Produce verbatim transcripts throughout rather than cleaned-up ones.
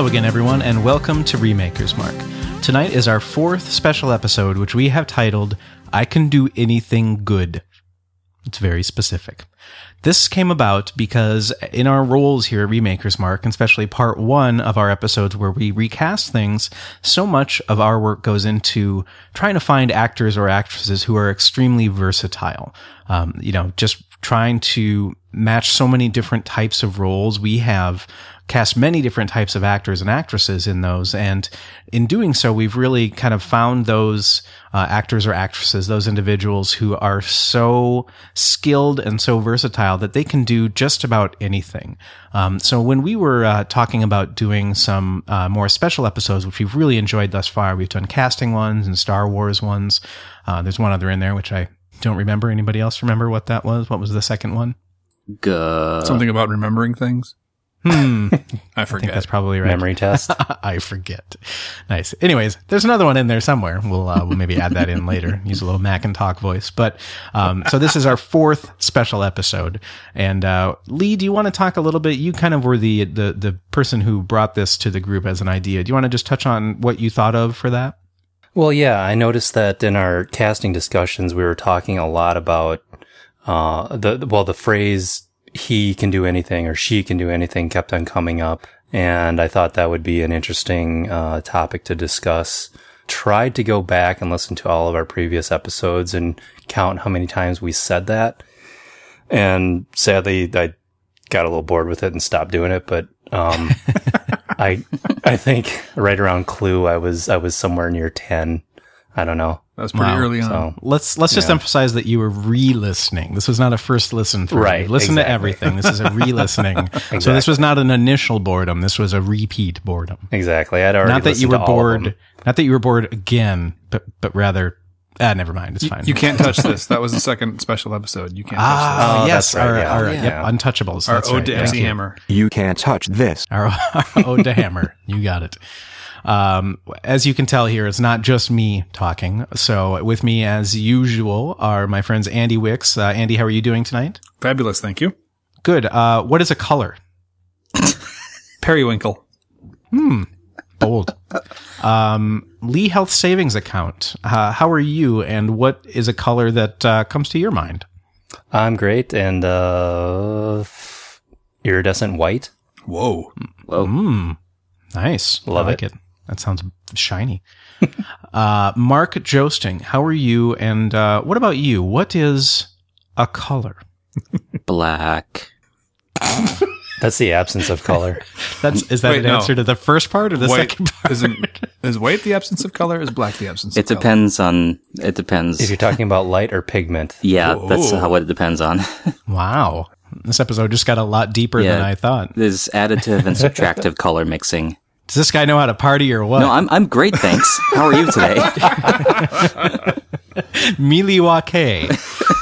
again, everyone, and welcome to Remaker's Mark. Tonight is our fourth special episode, which we have titled, I Can Do Anything Good. It's very specific. This came about because in our roles here at Remaker's Mark, and especially part one of our episodes where we recast things, so much of our work goes into trying to find actors or actresses who are extremely versatile. Um, you know, just trying to match so many different types of roles. We have cast many different types of actors and actresses in those. And in doing so, we've really kind of found those uh, actors or actresses, those individuals who are so skilled and so versatile that they can do just about anything. Um, so when we were uh, talking about doing some uh, more special episodes, which we've really enjoyed thus far, we've done casting ones and Star Wars ones. Uh, there's one other in there, which I don't remember. Anybody else remember what that was? What was the second one? G- Something about remembering things. Hmm. I forget. I think that's probably right. Memory test. I forget. Nice. Anyways, there's another one in there somewhere. We'll uh, we'll maybe add that in later. Use a little Mac and Talk voice. But um, so this is our fourth special episode. And uh, Lee, do you want to talk a little bit? You kind of were the the the person who brought this to the group as an idea. Do you want to just touch on what you thought of for that? Well, yeah, I noticed that in our casting discussions, we were talking a lot about uh, the well, the phrase "he can do anything" or "she can do anything" kept on coming up, and I thought that would be an interesting uh, topic to discuss. Tried to go back and listen to all of our previous episodes and count how many times we said that, and sadly, I got a little bored with it and stopped doing it. But um, I I think right around Clue, I was I was somewhere near ten. I don't know. That was pretty Wow. early on. So, Let's let's just Yeah. emphasize that you were re-listening. This was not a first listen through. Right, You Listen to exactly. everything. This is a re-listening. So this Exactly. was not an initial boredom. This was a repeat boredom. exactly. I'd already Not that you listened were to all of them. bored. Not that you were bored again, but but rather, ah, never mind. It's You, fine. you can't touch this. That was the second special episode. You can't touch Ah, Oh, yes, that's right, our, yeah. our Yeah. yep, untouchables. this. Our That's ode right. to Thank M C you. Hammer. You can't touch this. Our, our ode to Hammer. You got it. Um, as you can tell here, it's not just me talking. So with me, as usual, are my friends Andy Wicks. Uh, Andy, how are you doing tonight? Fabulous. Thank you. Good. Uh, what is a color? Periwinkle. Hmm. Bold. Um, Lee Health Savings Account. Uh, how are you, and what is a color that uh, comes to your mind? I'm great, and uh, iridescent white. Whoa. Whoa. Hmm. Nice. Love I like it. it. That sounds shiny. uh, Mark Joesting, how are you? And uh, what about you? What is a color? Black. That's the absence of color. That's is that Wait, an no. answer to the first part or the White second part? isn't is white the absence of color? Is black the absence It of color? depends on. It depends. If you're talking about light or pigment. yeah, Whoa. that's how what it depends on. Wow. This episode just got a lot deeper than Yeah. I thought. There's additive and subtractive color mixing. Does this guy know how to party or what? No, I'm I'm great, thanks. How are you today? Miliwake.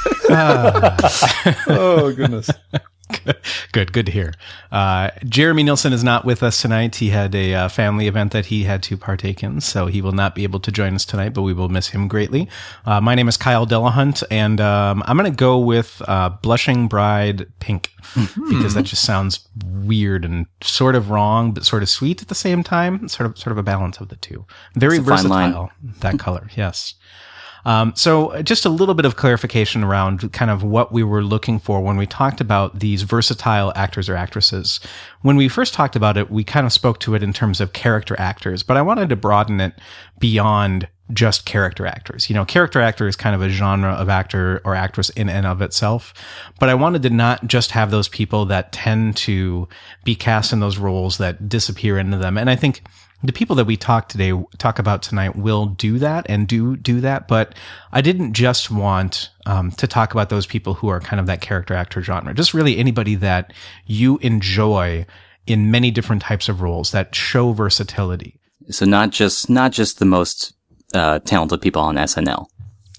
Oh goodness. Good, good to hear. Uh, Jeremy Nilsson is not with us tonight. He had a uh, family event that he had to partake in, so he will not be able to join us tonight, but we will miss him greatly. Uh, my name is Kyle Delahunt, and um, I'm going to go with uh, Blushing Bride Pink, because that just sounds weird and sort of wrong, but sort of sweet at the same time. Sort of, sort of a balance of the two. Very It's a fine line. versatile, that color, yes. Um, so just a little bit of clarification around kind of what we were looking for when we talked about these versatile actors or actresses. When we first talked about it, we kind of spoke to it in terms of character actors, but I wanted to broaden it beyond just character actors. You know, character actor is kind of a genre of actor or actress in and of itself, but I wanted to not just have those people that tend to be cast in those roles that disappear into them. And I think the people that we talk today, talk about tonight will do that and do do that. But I didn't just want um, to talk about those people who are kind of that character actor genre. Just really anybody that you enjoy in many different types of roles that show versatility. So not just not just the most uh, talented people on S N L.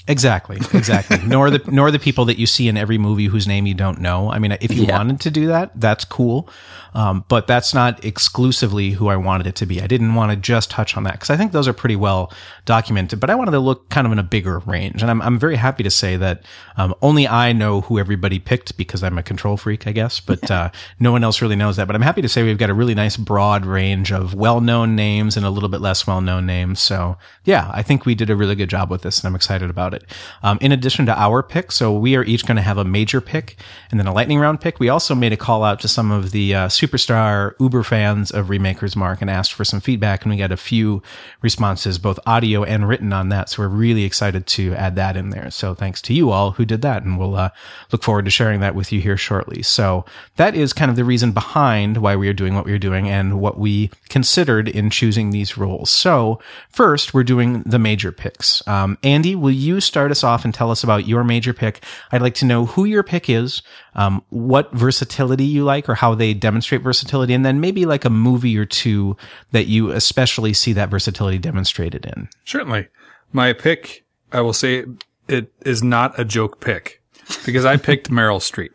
Exactly, exactly. nor the nor the people that you see in every movie whose name you don't know. I mean, if you Yeah. wanted to do that, that's cool. Um, but that's not exclusively who I wanted it to be. I didn't want to just touch on that because I think those are pretty well documented. But I wanted to look kind of in a bigger range, and I'm I'm very happy to say that um, only I know who everybody picked because I'm a control freak, I guess. But uh, no one else really knows that. But I'm happy to say we've got a really nice broad range of well-known names and a little bit less well-known names. So yeah, I think we did a really good job with this, and I'm excited about it. Um, in addition to our pick, so we are each going to have a major pick and then a lightning round pick. We also made a call out to some of the uh, superstar Uber fans of Remakers Mark and asked for some feedback, and we got a few responses, both audio and written on that. So we're really excited to add that in there. So thanks to you all who did that, and we'll uh, look forward to sharing that with you here shortly. So that is kind of the reason behind why we are doing what we are doing and what we considered in choosing these roles. So first, we're doing the major picks. Um, Andy, will you start us off and tell us about your major pick? I'd like to know who your pick is, um, what versatility you like or how they demonstrate versatility, and then maybe like a movie or two that you especially see that versatility demonstrated in. Certainly. My pick, I will say it is not a joke pick because I picked Meryl Streep.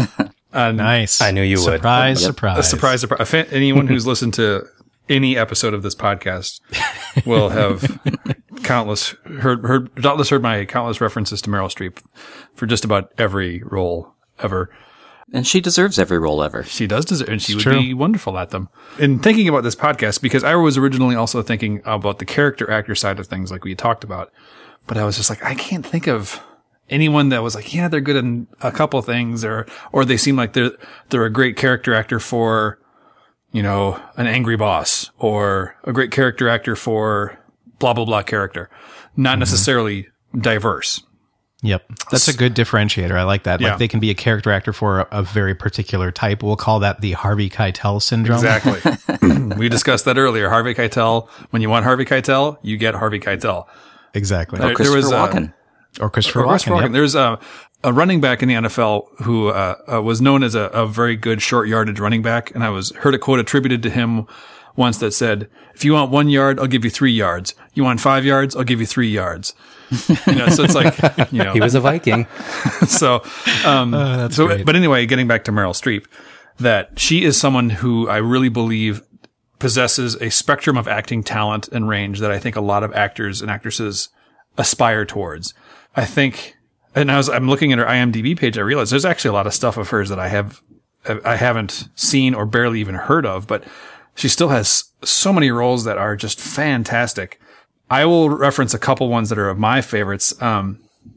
Uh, Nice. I knew you would. surprise, Yep. Surprise, A surprise, surprise. A fan- Anyone who's listened to any episode of this podcast will have countless heard, heard, doubtless heard my countless references to Meryl Streep for just about every role ever. And she deserves every role ever. She does deserve, and she would true. be wonderful at them. In thinking about this podcast, because I was originally also thinking about the character actor side of things, like we talked about, but I was just like, I can't think of anyone that was like, yeah, they're good in a couple things, or or they seem like they're they're a great character actor for, you know, an angry boss, or a great character actor for blah blah blah character, not Mm-hmm. necessarily diverse. Yep. That's a good differentiator. I like that. Yeah. Like they can be a character actor for a, a very particular type. We'll call that the Harvey Keitel syndrome. Exactly. We discussed that earlier. Harvey Keitel. When you want Harvey Keitel, you get Harvey Keitel. Exactly. There- Oh, Christopher was, uh, Walken. Or Christopher Or Christopher Walken. Walken. Yep. There's a, a running back in the N F L who uh, uh, was known as a, a very good short yardage running back, and I was heard a quote attributed to him once that said, "If you want one yard, I'll give you three yards. You want five yards, I'll give you three yards." You know, so it's like, you know, He was a Viking. so, um, that's so, great. but anyway, getting back to Meryl Streep, that she is someone who I really believe possesses a spectrum of acting talent and range that I think a lot of actors and actresses aspire towards. I think, and I was, I'm looking at her IMDb page, I realized there's actually a lot of stuff of hers that I have, I haven't seen or barely even heard of, but she still has so many roles that are just fantastic. I will reference a couple ones that are of my favorites. Um,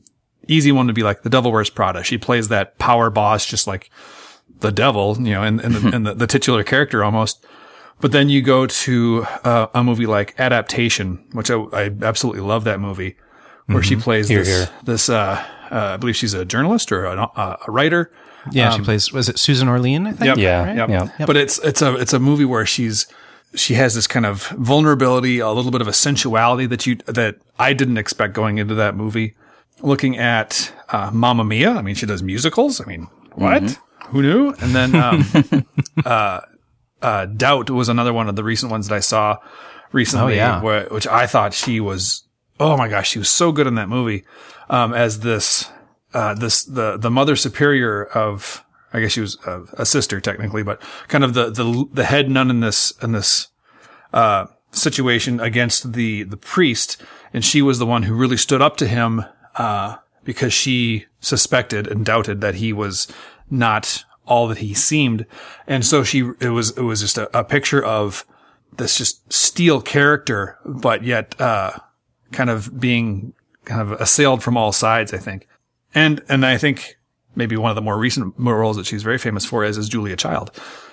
easy one would be like The Devil Wears Prada. She plays that power boss, just like the devil, you know, and, and, the, and the, the titular character almost. But then you go to uh, a movie like Adaptation, which I, I absolutely love that movie, where she plays Here, this, here. this, uh, uh, I believe she's a journalist or a, a writer. Yeah, she plays, was it Susan Orlean, I think? Yep. Yeah, Right? yeah. Yep. But it's it's a it's a movie where she's she has this kind of vulnerability, a little bit of a sensuality that you that I didn't expect going into that movie. Looking at uh, Mamma Mia, I mean, she does musicals. I mean, what? Who knew? And then um, uh, uh, Doubt was another one of the recent ones that I saw recently, Oh, yeah. where, which I thought she was. Oh my gosh, she was so good in that movie um, as this uh, this the the mother superior of. I guess she was a, a sister technically, but kind of the, the, the head nun in this, in this, uh, situation against the, the priest. And she was the one who really stood up to him, uh, because she suspected and doubted that he was not all that he seemed. And so she, it was, it was just a, a picture of this just steel character, but yet, uh, kind of being kind of assailed from all sides, I think. And, and I think, maybe one of the more recent roles that she's very famous for is, is Julia Child,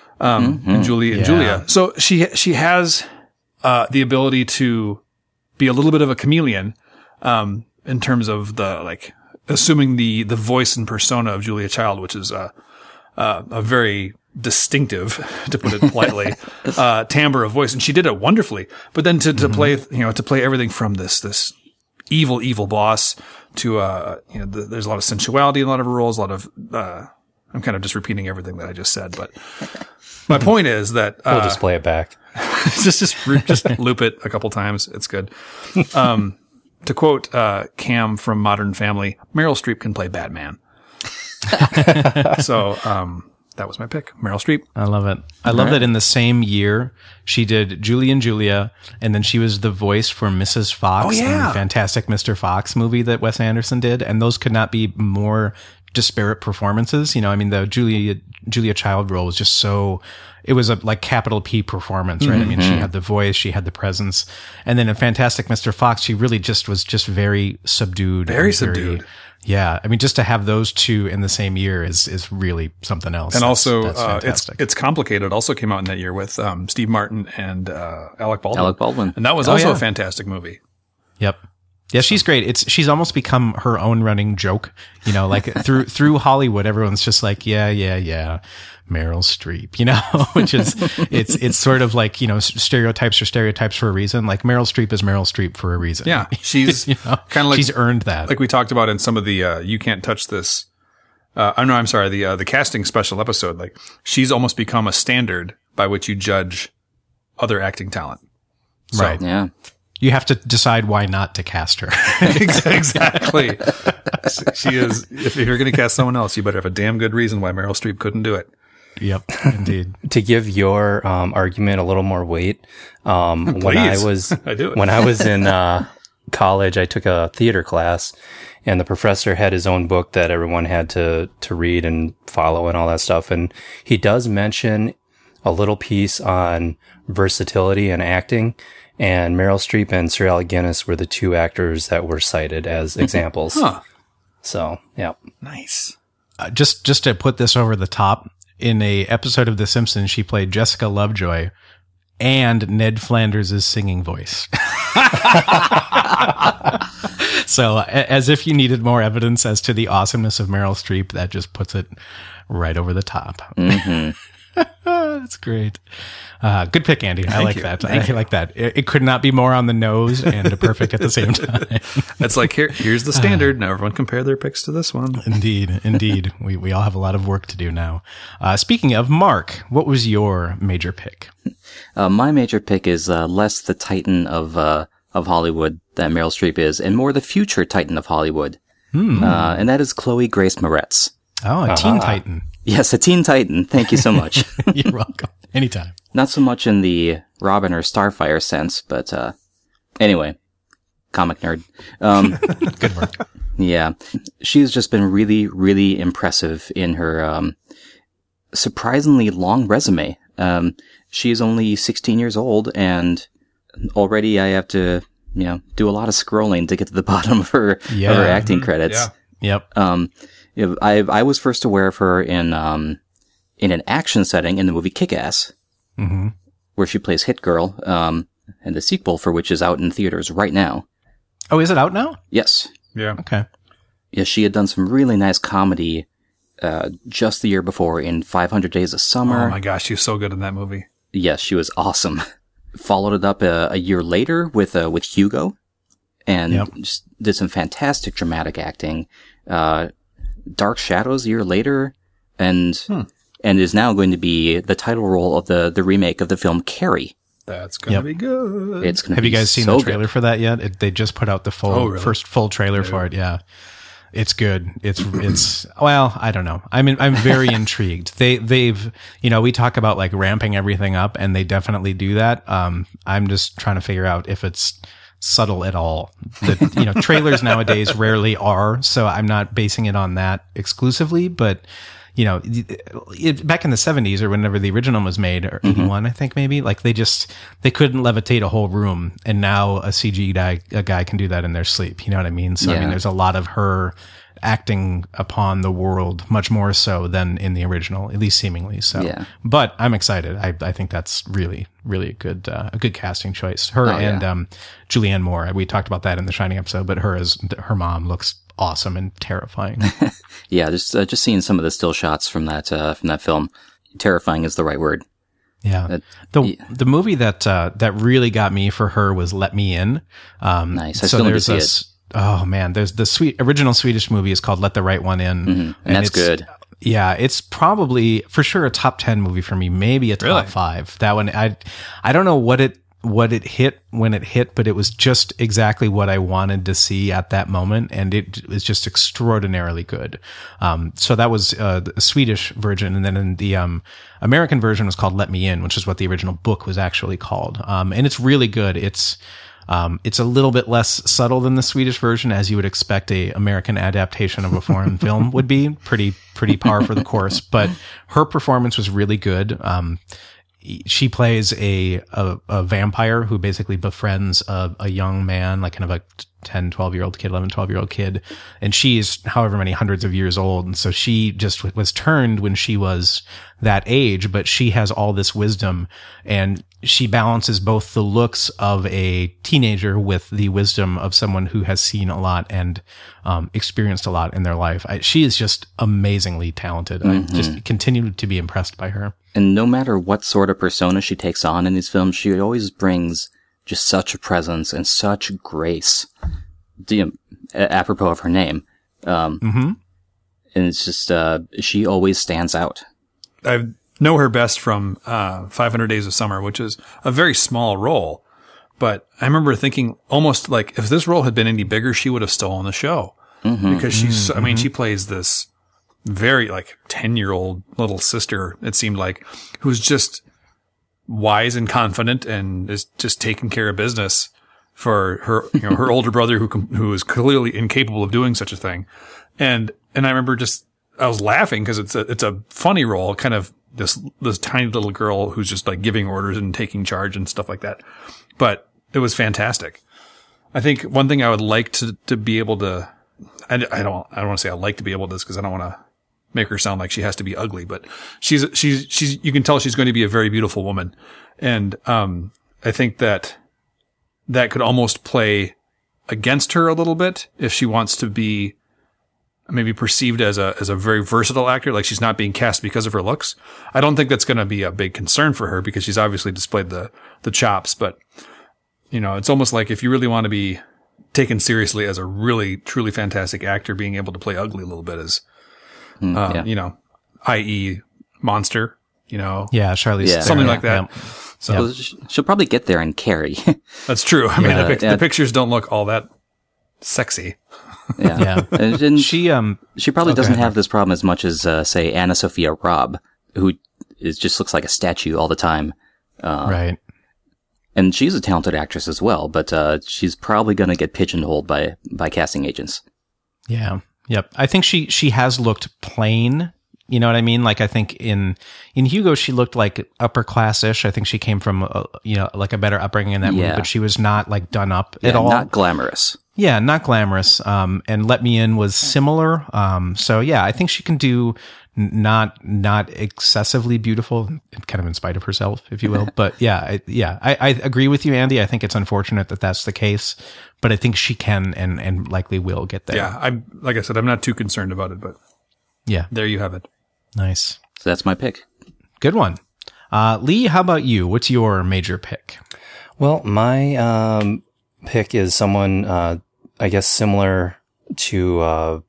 um, Mm-hmm. in Julie and Yeah. Julia. So she, she has, uh, the ability to be a little bit of a chameleon, um, in terms of the, like, assuming the, the voice and persona of Julia Child, which is, uh, uh, a very distinctive, to put it politely, uh, timbre of voice. And she did it wonderfully. But then to, to Mm-hmm. play, you know, to play everything from this, this, evil, evil boss to, uh, you know, the, there's a lot of sensuality in a lot of her roles, a lot of, uh, I'm kind of just repeating everything that I just said, but my point is that, We'll uh, just play it back. just, just, just loop it a couple times. It's good. Um, to quote uh, Cam from Modern Family, Meryl Streep can play Batman. So um, that was my pick, Meryl Streep. I love it. I love that in the same year she did Julie and Julia, and then she was the voice for Missus Fox Oh, yeah. in the Fantastic Mister Fox movie that Wes Anderson did, and those could not be more disparate performances. You know, I mean, the Julia Julia Child role was just so. It was a like capital P performance, right? Mm-hmm. I mean, she had the voice, she had the presence, and then in Fantastic Mister Fox, she really just was just very subdued, Very subdued. Very, yeah, I mean, just to have those two in the same year is is really something else. And that's, also, that's uh, it's fantastic. it's complicated. Also came out in that year with um, Steve Martin and uh, Alec Baldwin. Alec Baldwin. And that was Oh, also yeah. a fantastic movie. Yep. Yeah, she's great. It's she's almost become her own running joke. You know, like through through Hollywood, everyone's just like, yeah, yeah, yeah, Meryl Streep. You know, which is it's it's sort of like, you know, stereotypes are stereotypes for a reason. Like Meryl Streep is Meryl Streep for a reason. Yeah, she's You know, kind of like she's earned that. like we talked about in some of the uh, You Can't Touch This. Uh, oh no, I'm sorry. The uh, the casting special episode. Like she's almost become a standard by which you judge other acting talent. So, Right. Yeah. You have to decide why not to cast her. Exactly. She is. If you're going to cast someone else, you better have a damn good reason why Meryl Streep couldn't do it. Yep, indeed. To give your um, argument a little more weight, um, when I Please. was I do it. when I was in uh, college, I took a theater class, and the professor had his own book that everyone had to to read and follow and all that stuff. And he does mention a little piece on versatility and acting. And Meryl Streep and Sir Alec Guinness were the two actors that were cited as examples. Huh. So, yeah. Nice. Uh, just just to put this over the top, in a episode of The Simpsons, she played Jessica Lovejoy and Ned Flanders' singing voice. So, a- as if you needed more evidence as to the awesomeness of Meryl Streep, that just puts it right over the top. Mm-hmm. That's great. Uh, good pick, Andy. I Thank like you. that. Thank I like that. It, it could not be more on the nose and perfect at the same time. That's like here. Here's the standard. Now everyone compare their picks to this one. Indeed, indeed. We we all have a lot of work to do now. Uh, speaking of, Mark, what was your major pick? Uh, my major pick is uh, less the Titan of uh, of Hollywood that Meryl Streep is, and more the future Titan of Hollywood. Hmm. Uh, and that is Chloe Grace Moretz. Oh, a Teen Titan. Yes, a teen Titan. Thank you so much. You're welcome. Anytime. Not so much in the Robin or Starfire sense, but uh, anyway, comic nerd. Um, Good work. yeah, she's just been really, really impressive in her um, surprisingly long resume. Um, she's only sixteen years old, and already I have to, you know, do a lot of scrolling to get to the bottom of her, Yeah. of her acting credits. Yeah. Yep. Um, I I was first aware of her in um in an action setting in the movie Kick-Ass, Mm-hmm. where she plays Hit Girl, um, and the sequel for which is out in theaters right now. Oh, is it out now? Yes, Yeah. Okay. yes, she had done some really nice comedy uh, just the year before in five hundred Days of Summer. Oh my gosh, she's so good in that movie. Yes, she was awesome. Followed it up a, a year later with uh, with Hugo, and Yep. just did some fantastic dramatic acting. Uh, Dark Shadows a year later, and Hmm. and is now going to be the title role of the the remake of the film Carrie. That's gonna Yep. be good. It's going to Have be you guys seen so the trailer good. for that yet? It, they just put out the full Oh, really? first full trailer for it. Yeah. It's good. It's it's well, I don't know. I'm in, I'm very intrigued. They they've you know we talk about like ramping everything up, and they definitely do that. Um, I'm just trying to figure out if it's subtle at all. The you know trailers nowadays rarely are, so I'm not basing it on that exclusively. But you know, it, back in the seventies or whenever the original was made, or eighty-one, I think maybe, like they just they couldn't levitate a whole room, and now a C G guy a guy can do that in their sleep. You know what I mean? So I mean, Yeah. there's a lot of her acting upon the world, much more so than in the original, at least seemingly. So, Yeah. but I'm excited. I I think that's really really a good uh, a good casting choice. Her Oh, yeah. and um, Julianne Moore. We talked about that in the Shining episode, but her as her mom looks awesome and terrifying. Yeah, just uh, just seeing some of the still shots from that uh, from that film. Terrifying is the right word. Yeah. That- The yeah. the movie that uh, that really got me for her was Let Me In. Um, Nice. I still need to see a it. s- Oh man, there's the sweet original Swedish movie is called Let the Right One In, Mhm. And that's it's- good. Yeah, it's probably for sure a top ten movie for me, maybe a top Really? five. That one, I I don't know what it what it hit when it hit, but it was just exactly what I wanted to see at that moment, and it was just extraordinarily good. Um, so that was uh, the Swedish version, and then in the um, American version was called Let Me In, which is what the original book was actually called. Um, and it's really good. It's um, it's a little bit less subtle than the Swedish version, as you would expect a American adaptation of a foreign film would be. Pretty pretty par for the course, but her performance was really good. Um, She plays a, a, a vampire who basically befriends a, a young man, like kind of a ten, twelve year old kid, eleven, twelve year old kid. And she's however many hundreds of years old. And so she just was turned when she was that age, but she has all this wisdom, and she balances both the looks of a teenager with the wisdom of someone who has seen a lot and um, experienced a lot in their life. I, she is just amazingly talented. Mm-hmm. I just continue to be impressed by her. And no matter what sort of persona she takes on in these films, she always brings just such a presence and such grace. You know, apropos of her name. Um, Mm-hmm. And it's just, uh, she always stands out. I know her best from uh, five hundred Days of Summer, which is a very small role. But I remember thinking almost like if this role had been any bigger, she would have stolen the show. Mm-hmm. Because she's, mm-hmm. I mean, she plays this very like ten year old little sister, it seemed like, who's just wise and confident and is just taking care of business for her, you know, her older brother who, who is clearly incapable of doing such a thing. And, and I remember just, I was laughing because it's a, it's a funny role, kind of this, this tiny little girl who's just like giving orders and taking charge and stuff like that. But it was fantastic. I think one thing I would like to, to be able to, I, I don't, I don't want to say I like to be able to this because I don't want to make her sound like she has to be ugly, but she's, she's, she's, you can tell she's going to be a very beautiful woman. And, um, I think that that could almost play against her a little bit if she wants to be maybe perceived as a, as a very versatile actor. Like she's not being cast because of her looks. I don't think that's going to be a big concern for her because she's obviously displayed the, the chops, but you know, it's almost like if you really want to be taken seriously as a really, truly fantastic actor, being able to play ugly a little bit is, Mm, uh, yeah. you know, that is. Monster, you know, Yeah, Charlize Yeah. Theron. something like that. Yeah. So Well, sh- she'll probably get there in Carrie. that's true. I mean, Yeah, the, pic- yeah. the pictures don't look all that sexy. yeah. Yeah. And, and she, She, um, she probably oh, go doesn't ahead, have this problem as much as, uh, say, Anna Sophia Robb, who is just looks like a statue all the time. Uh, right. And she's a talented actress as well, but uh, she's probably going to get pigeonholed by, by casting agents. Yeah. Yep. I think she, she has looked plain. You know what I mean? Like I think in, in Hugo, she looked like upper class-ish. I think she came from, a, you know, like a better upbringing in that movie, Yeah. but she was not like done up Yeah, at all. not glamorous. Yeah, not glamorous. Um, and Let Me In was similar. Um, so yeah, I think she can do n- not not excessively beautiful, kind of in spite of herself, if you will. But yeah, I, yeah, I, I agree with you, Andy. I think it's unfortunate that that's the case, but I think she can and and likely will get there. Yeah. I'm, like I said, I'm not too concerned about it, but Yeah. there you have it. Nice. So that's my pick. Good one. Uh, Lee, how about you? What's your major pick? Well, my um, pick is someone, uh, I guess, similar to uh,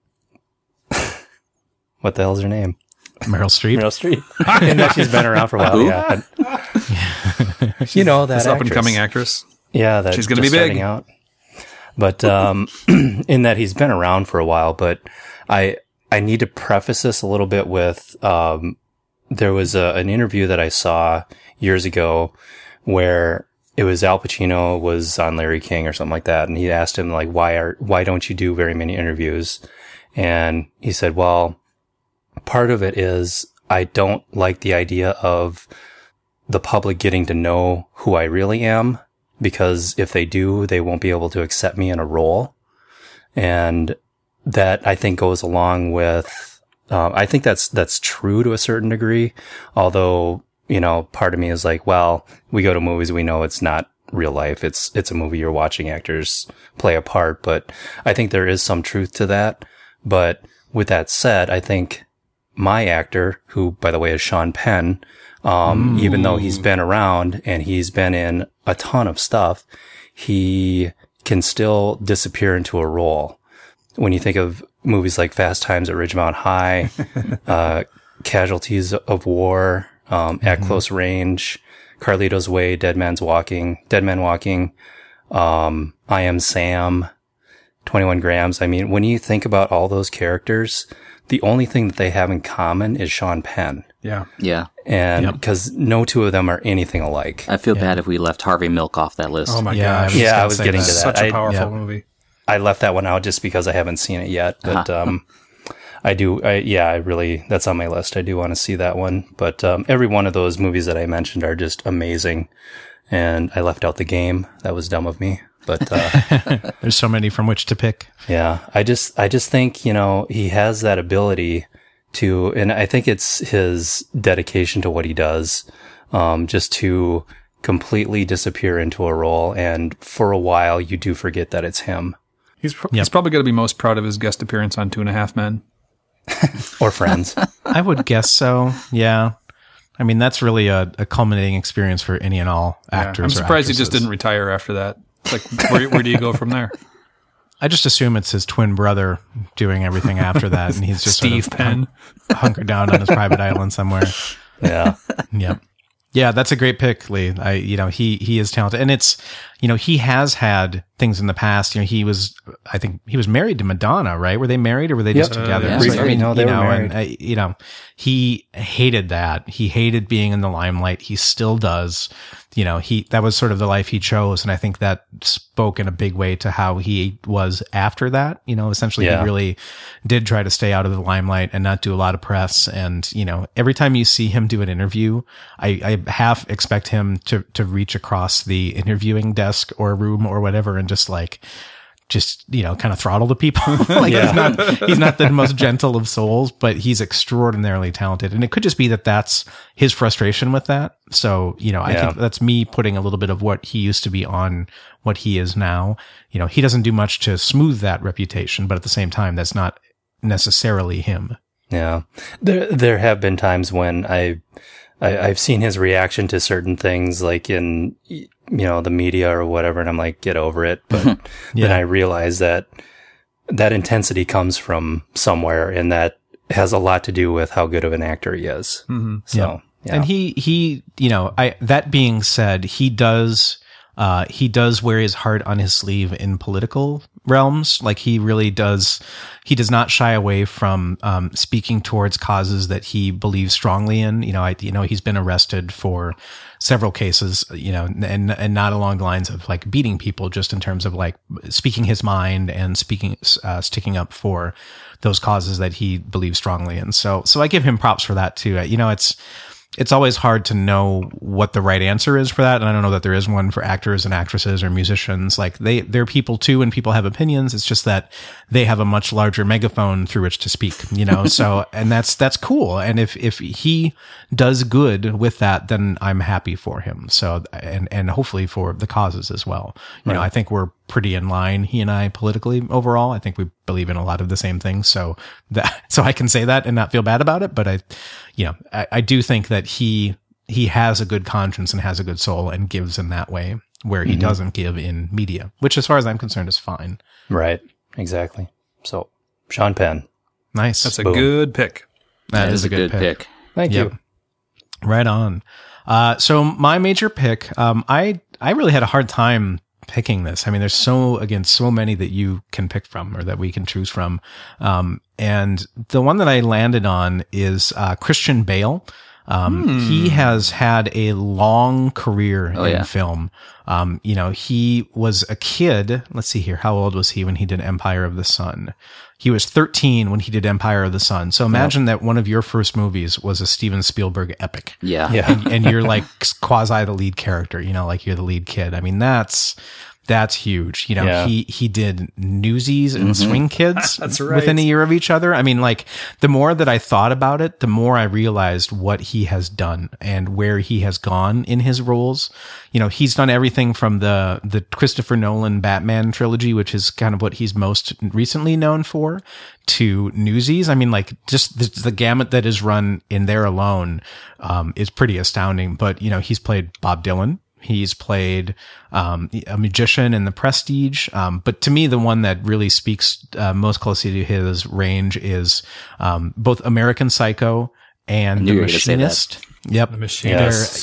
what the hell's her name? Meryl Streep. Meryl Streep. And that she's been around for a while. Yeah, you know that This up and actress. coming actress. Yeah, that She's gonna just be big. starting out. But um, in that he's been around for a while. But I I need to preface this a little bit with um, there was a, an interview that I saw years ago where it was Al Pacino was on Larry King or something like that, and he asked him like, why are why don't you do very many interviews? And he said, well, part of it is I don't like the idea of the public getting to know who I really am, because if they do, they won't be able to accept me in a role. And that I think goes along with, um, I think that's, that's true to a certain degree. Although, you know, part of me is like, well, we go to movies, we know it's not real life. It's, it's a movie you're watching actors play a part, but I think there is some truth to that. But with that said, I think my actor, who by the way is Sean Penn, um, mm. even though he's been around and he's been in a ton of stuff, he can still disappear into a role. When you think of movies like Fast Times at Ridgemont High, uh, Casualties of War, um, At mm-hmm. Close Range, Carlito's Way, Dead Man's Walking, Dead Man Walking, um, I Am Sam, twenty-one grams. I mean, when you think about all those characters, the only thing that they have in common is Sean Penn. Yeah. Yeah. And because yep. no two of them are anything alike. I feel yeah. bad if we left Harvey Milk off that list. Oh my yeah, gosh. I yeah, I was getting that. to that. Such a I, powerful yeah. movie. I left that one out just because I haven't seen it yet. But, uh-huh. um, I do, I, yeah, I really, that's on my list. I do want to see that one. But, um, every one of those movies that I mentioned are just amazing. And I left out The Game. That was dumb of me. But, uh, there's so many from which to pick. Yeah. I just, I just think, you know, he has that ability to, and I think it's his dedication to what he does, um, just to completely disappear into a role. And for a while, you do forget that it's him. He's, pro- yep. he's probably going to be most proud of his guest appearance on Two and a Half Men. Or Friends. I would guess so. Yeah. I mean, that's really a, a culminating experience for any and all actors. Yeah. I'm surprised he actresses. just didn't retire after that. Like, where, where do you go from there? I just assume it's his twin brother doing everything after that, and he's just Steve sort of Penn hun- hunkered down on his private island somewhere. Yeah. Yep. Yeah, that's a great pick, Lee. I, you know, he, he is talented, and it's, you know, he has had things in the past. You know, he was, I think he was married to Madonna, right? Were they married or were they just Yep. together? Uh, yeah. So, Briefly, I mean, no, they you were know, married. and, uh, you know, he hated that. He hated being in the limelight. He still does. You know, he, that was sort of the life he chose. And I think that spoke in a big way to how he was after that. You know, essentially Yeah. he really did try to stay out of the limelight and not do a lot of press. And, you know, every time you see him do an interview, I, I half expect him to, to reach across the interviewing desk or room or whatever and just like, just, you know, kind of throttle the people. Like Yeah. he's not, he's not the most gentle of souls, but he's extraordinarily talented. And it could just be that that's his frustration with that. So, you know, I Yeah. think that's me putting a little bit of what he used to be on what he is now. You know, he doesn't do much to smooth that reputation, but at the same time, that's not necessarily him. Yeah. There, there have been times when I, I, I've seen his reaction to certain things, like in, you know, the media or whatever, and I'm like, get over it. But Yeah. then I realize that that intensity comes from somewhere, and that has a lot to do with how good of an actor he is. Mm-hmm. So, yeah. And he, he, you know, I, that being said, he does, uh, he does wear his heart on his sleeve in political realms. Like he really does, he does not shy away from, um, speaking towards causes that he believes strongly in. You know, I, you know, he's been arrested for several cases, you know, and, and not along the lines of like beating people, just in terms of like speaking his mind and speaking, uh, sticking up for those causes that he believes strongly in. So, so I give him props for that too. You know, it's, it's always hard to know what the right answer is for that. And I don't know that there is one for actors and actresses or musicians. Like they, they're people too, and people have opinions. It's just that they have a much larger megaphone through which to speak, you know? So, and that's, that's cool. And if, if he does good with that, then I'm happy for him. So, and, and hopefully for the causes as well. You Right. know, I think we're pretty in line, he and I, politically overall. I think we believe in a lot of the same things. So that, so I can say that and not feel bad about it. But I, you know, I, I do think that he, he has a good conscience and has a good soul and gives in that way where he Mm-hmm. doesn't give in media, which as far as I'm concerned is fine. Right. Exactly. So, Sean Penn. Nice. That's a Boom. good pick. that is, a good, pick. Thank Yep. you. Right on. Uh, so my major pick, um, I, I really had a hard time picking this. I mean, there's so, again, so many that you can pick from or that we can choose from. Um, and the one that I landed on is, uh, Christian Bale. Um, Hmm. he has had a long career Oh, in yeah. film. Um, you know, he was a kid. Let's see here. How old was he when he did Empire of the Sun? He was thirteen when he did Empire of the Sun. So imagine that one of your first movies was a Steven Spielberg epic. Yeah. Yeah. And, and you're like quasi the lead character, you know, like you're the lead kid. I mean, that's, that's huge. You know, Yeah. he, he did Newsies and Swing Kids That's right. within a year of each other. I mean, like the more that I thought about it, the more I realized what he has done and where he has gone in his roles. You know, he's done everything from the, the Christopher Nolan Batman trilogy, which is kind of what he's most recently known for, to Newsies. I mean, like just the, the gamut that is run in there alone, um, is pretty astounding. But, you know, he's played Bob Dylan. He's played um, a magician in The Prestige. Um, but to me, the one that really speaks uh, most closely to his range is um, both American Psycho and knew The you were gonna say that. Machinist. Yep. The Machinist. They're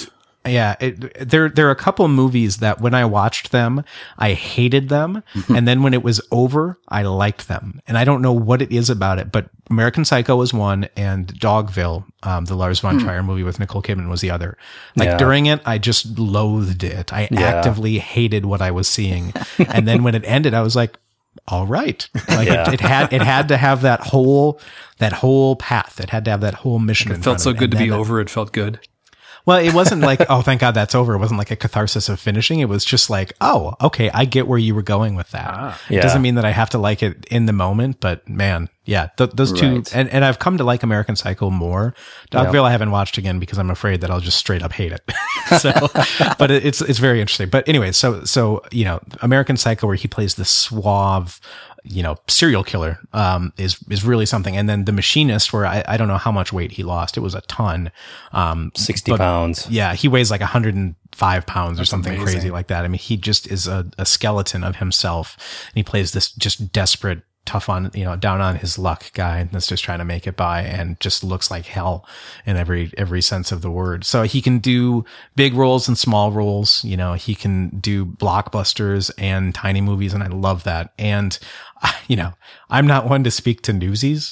Yeah, it, there there are a couple of movies that when I watched them, I hated them, and then when it was over, I liked them. And I don't know what it is about it, but American Psycho was one, and Dogville, um, the Lars von Trier movie with Nicole Kidman, was the other. Like Yeah. during it, I just loathed it. I Yeah. actively hated what I was seeing, and then when it ended, I was like, all right. Like Yeah. it, it had it had to have that whole that whole path. It had to have that whole mission. in It felt front so of it. good to And be then- over. It felt good. Well, it wasn't like, oh, thank God that's over. It wasn't like a catharsis of finishing. It was just like, oh, okay, I get where you were going with that. Ah. It Yeah. doesn't mean that I have to like it in the moment, but man, yeah, th- those two, Right. and, and I've come to like American Psycho more. Dogville I haven't watched again because I'm afraid that I'll just straight up hate it. So, but it, it's it's very interesting. But anyway, so so you know, American Psycho, where he plays the suave, you know, serial killer, um, is, is really something. And then The Machinist, where I, I don't know how much weight he lost. It was a ton. Um, sixty but- pounds. yeah, he weighs like one hundred five pounds or something amazing. crazy like that. I mean, he just is a, a skeleton of himself. And he plays this just desperate, tough on, you know, down on his luck guy that's just trying to make it by, and just looks like hell in every, every sense of the word. So he can do big roles and small roles. You know, he can do blockbusters and tiny movies. And I love that. And, you know, I'm not one to speak to Newsies.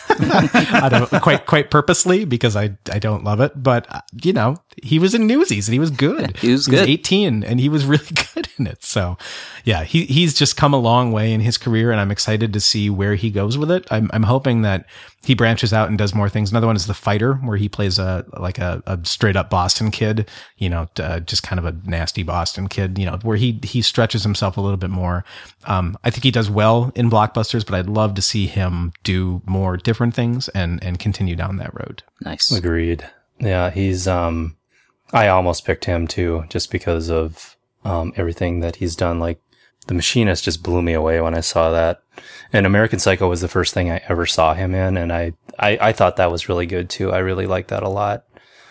I don't quite quite purposely because I I don't love it, but uh, you know, he was in Newsies and he was good. He was good. eighteen and he was really good in it. So, yeah, he he's just come a long way in his career, and I'm excited to see where he goes with it. I'm I'm hoping that he branches out and does more things. Another one is The Fighter, where he plays a like a, a straight up Boston kid, you know, uh, just kind of a nasty Boston kid, you know, where he he stretches himself a little bit more. Um, I think he does well in blockbusters, but I'd love to see him do more different things and and continue down that road. Nice. Agreed. Yeah, he's, um, I almost picked him too, just because of, um, everything that he's done. Like, The Machinist just blew me away when I saw that. And American Psycho was the first thing I ever saw him in, and I, I, I thought that was really good too. I really liked that a lot.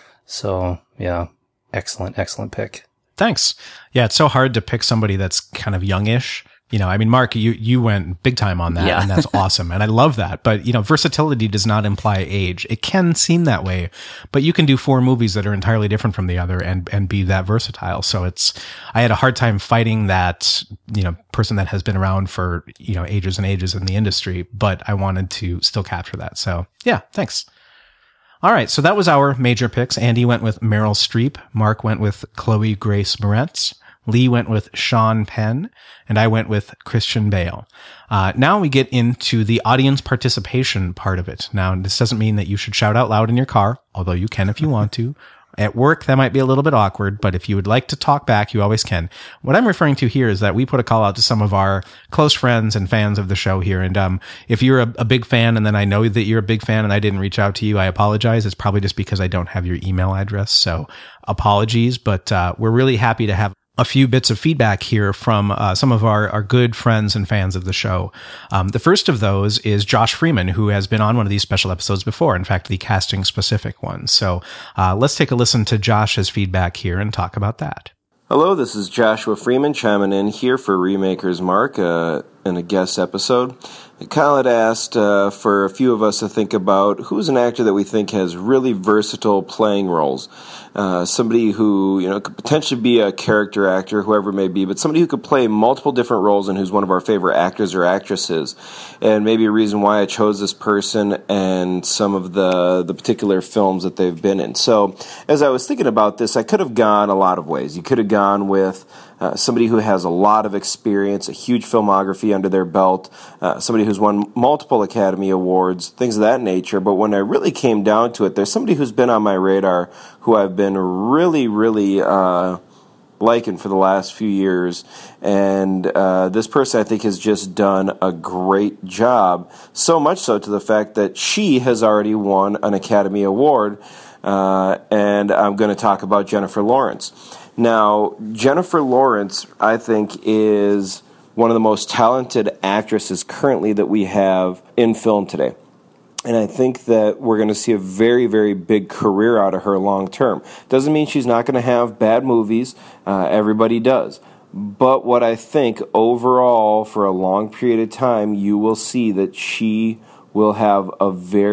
So, yeah, excellent, excellent pick. Thanks. Yeah, it's so hard to pick somebody that's kind of youngish. You know, I mean, Mark, you, you went big time on that, Yeah. and that's awesome. And I love that. But, you know, versatility does not imply age. It can seem that way, but you can do four movies that are entirely different from the other and, and be that versatile. So it's, I had a hard time fighting that, you know, person that has been around for, you know, ages and ages in the industry, but I wanted to still capture that. So yeah, thanks. All right. So that was our major picks. Andy went with Meryl Streep. Mark went with Chloe Grace Moretz. Lee went with Sean Penn, and I went with Christian Bale. Uh, now we get into the audience participation part of it. Now, this doesn't mean that you should shout out loud in your car, although you can if you want to. At work, that might be a little bit awkward, but if you would like to talk back, you always can. What I'm referring to here is that we put a call out to some of our close friends and fans of the show here. And um, if you're a, a big fan, and then I know that you're a big fan and I didn't reach out to you, I apologize. It's probably just because I don't have your email address. So apologies, but uh, we're really happy to have a few bits of feedback here from uh, some of our, our good friends and fans of the show. Um, the first of those is Josh Freeman, who has been on one of these special episodes before, in fact, the casting specific one. So uh, let's take a listen to Josh's feedback here and talk about that. Hello, this is Joshua Freeman chiming in here for Remakers Mark uh, in a guest episode. Kyle had asked uh, for a few of us to think about who's an actor that we think has really versatile playing roles. Uh, somebody who, you know, could potentially be a character actor, whoever it may be, but somebody who could play multiple different roles and who's one of our favorite actors or actresses. And maybe a reason why I chose this person and some of the, the particular films that they've been in. So as I was thinking about this, I could have gone a lot of ways. You could have gone with Uh, somebody who has a lot of experience, a huge filmography under their belt, uh, somebody who's won multiple Academy Awards, things of that nature. But when I really came down to it, there's somebody who's been on my radar who I've been really, really uh, liking for the last few years. And uh, this person, I think, has just done a great job, so much so to the fact that she has already won an Academy Award. Uh, and I'm going to talk about Jennifer Lawrence. Now, Jennifer Lawrence, I think, is one of the most talented actresses currently that we have in film today. And I think that we're going to see a very, very big career out of her long term. Doesn't mean she's not going to have bad movies. Uh, everybody does. But what I think overall, for a long period of time, you will see that she will have a very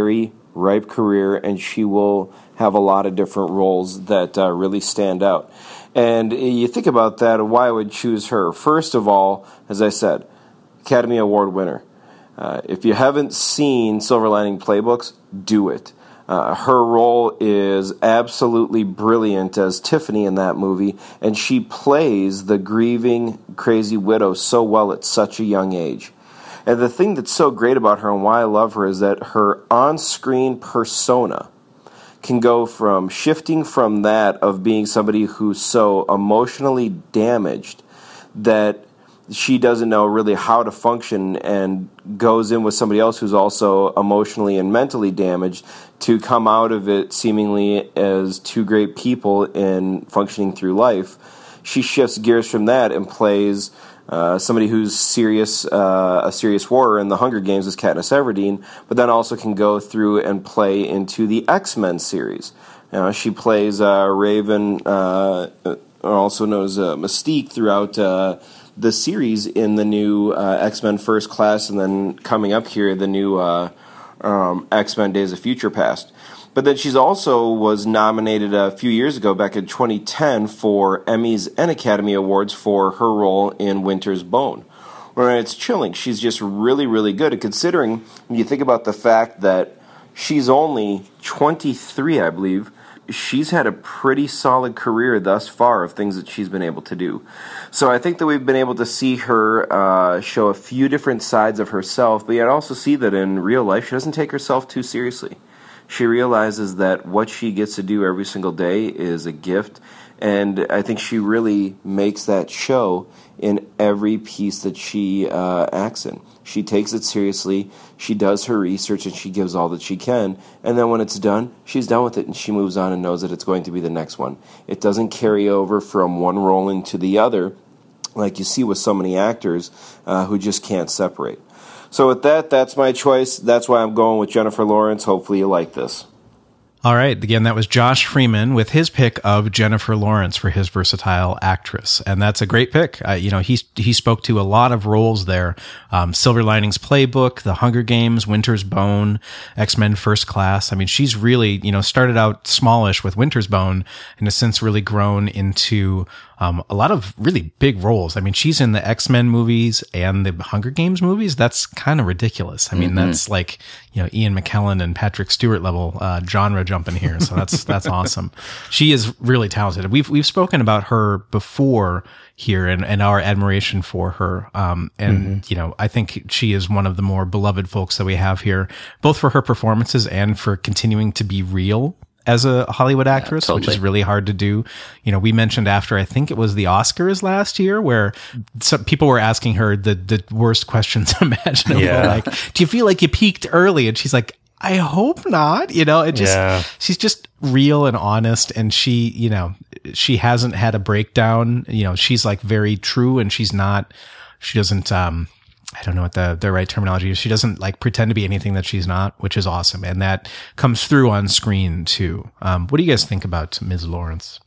ripe career, and she will have a lot of different roles that uh, really stand out. And you think about that, why I would choose her. First of all, as I said, Academy Award winner. Uh, if you haven't seen Silver Lining Playbooks, do it. Uh, her role is absolutely brilliant as Tiffany in that movie, and she plays the grieving, crazy widow so well at such a young age. And the thing that's so great about her and why I love her is that her on-screen persona can go from shifting from that of being somebody who's so emotionally damaged that she doesn't know really how to function and goes in with somebody else who's also emotionally and mentally damaged to come out of it seemingly as two great people in functioning through life. She shifts gears from that and plays uh, somebody who's serious, uh, a serious warrior in the Hunger Games as Katniss Everdeen, but then also can go through and play into the X-Men series. You know, she plays uh, Raven, uh, also known as uh, Mystique, throughout uh, the series in the new uh, X-Men First Class, and then coming up here, the new uh, um, X-Men Days of Future Past. But then she's also was nominated a few years ago, back in twenty ten, for Emmys and Academy Awards for her role in Winter's Bone. Where it's chilling. She's just really, really good. And considering, when you think about the fact that she's only twenty-three, I believe, she's had a pretty solid career thus far of things that she's been able to do. So I think that we've been able to see her uh, show a few different sides of herself, but yet also see that in real life she doesn't take herself too seriously. She realizes that what she gets to do every single day is a gift, and I think she really makes that show in every piece that she uh, acts in. She takes it seriously, she does her research, and she gives all that she can, and then when it's done, she's done with it, and she moves on and knows that it's going to be the next one. It doesn't carry over from one role into the other, like you see with so many actors uh, who just can't separate. So with that, that's my choice. That's why I'm going with Jennifer Lawrence. Hopefully you like this. All right. Again, that was Josh Freeman with his pick of Jennifer Lawrence for his versatile actress. And that's a great pick. Uh, you know, he, he spoke to a lot of roles there. Um, Silver Linings Playbook, The Hunger Games, Winter's Bone, X-Men First Class. I mean, she's really, you know, started out smallish with Winter's Bone and has since really grown into Um, a lot of really big roles. I mean, she's in the X-Men movies and the Hunger Games movies. That's kind of ridiculous. I mean, mm-hmm. that's like, you know, Ian McKellen and Patrick Stewart level, uh, genre jumping here. So that's, that's awesome. She is really talented. We've, we've spoken about her before here and, and our admiration for her. Um, and, mm-hmm. you know, I think she is one of the more beloved folks that we have here, both for her performances and for continuing to be real as a Hollywood actress, yeah, totally. Which is really hard to do. You know, we mentioned after, I think it was the Oscars last year, where some people were asking her the, the worst questions imaginable. Yeah. Like, do you feel like you peaked early? And she's like, I hope not. You know, it just, yeah. she's just real and honest. And she, you know, she hasn't had a breakdown. You know, she's like very true, and she's not, she doesn't, um, I don't know what the, the right terminology is. She doesn't like pretend to be anything that she's not, which is awesome. And that comes through on screen too. Um, what do you guys think about Miz Lawrence?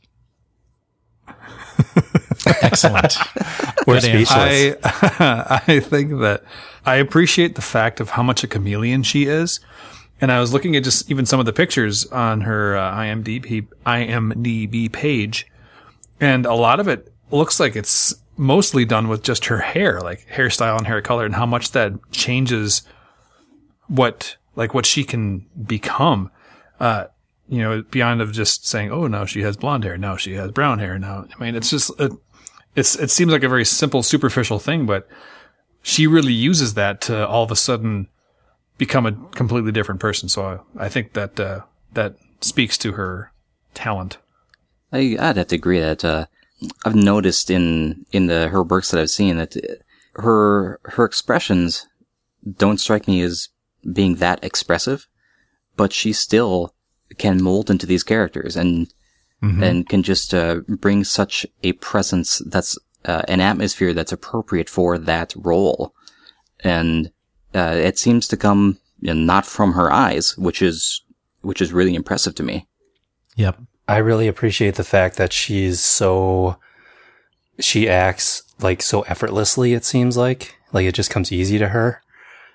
Excellent. We're speechless. I, I think that I appreciate the fact of how much a chameleon she is. And I was looking at just even some of the pictures on her uh, I M D B, I M D B page, and a lot of it looks like it's mostly done with just her hair, like hairstyle and hair color, and how much that changes what, like what she can become. Uh, you know, beyond of just saying, oh, no, she has blonde hair. No, she has brown hair. No, I mean, it's just, it, it's, it seems like a very simple, superficial thing, but she really uses that to all of a sudden become a completely different person. So I, I think that, uh, that speaks to her talent. I, I'd have to agree that, uh, I've noticed in, in the, her works that I've seen that her, her expressions don't strike me as being that expressive, but she still can mold into these characters and, mm-hmm. and can just, uh, bring such a presence that's, uh, an atmosphere that's appropriate for that role. And, uh, it seems to come, you know, not from her eyes, which is, which is really impressive to me. Yep. I really appreciate the fact that she's so, she acts like so effortlessly, it seems like. Like it just comes easy to her.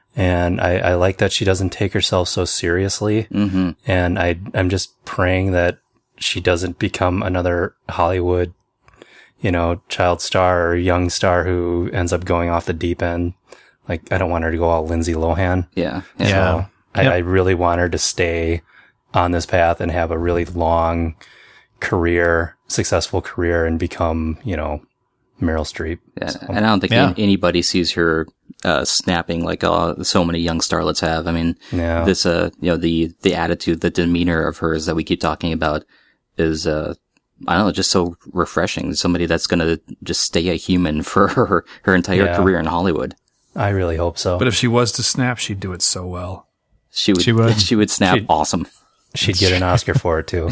And I, I like that she doesn't take herself so seriously. Mm-hmm. And I, I'm just praying that she doesn't become another Hollywood, you know, child star or young star who ends up going off the deep end. Like, I don't want her to go all Lindsay Lohan. Yeah. So Yeah. I, Yep. I really want her to stay on this path and have a really long career, successful career, and become, you know, Meryl Streep. Yeah. So, And I don't think Yeah. an- anybody sees her uh, snapping like uh, so many young starlets have. I mean, yeah. this, uh, you know, the, the attitude, the demeanor of hers that we keep talking about is, uh, I don't know, just so refreshing. Somebody that's going to just stay a human for her, her entire Yeah. career in Hollywood. I really hope so. But if she was to snap, she'd do it so well. She would, She would. she would snap She'd- awesome. She'd get an Oscar for it too.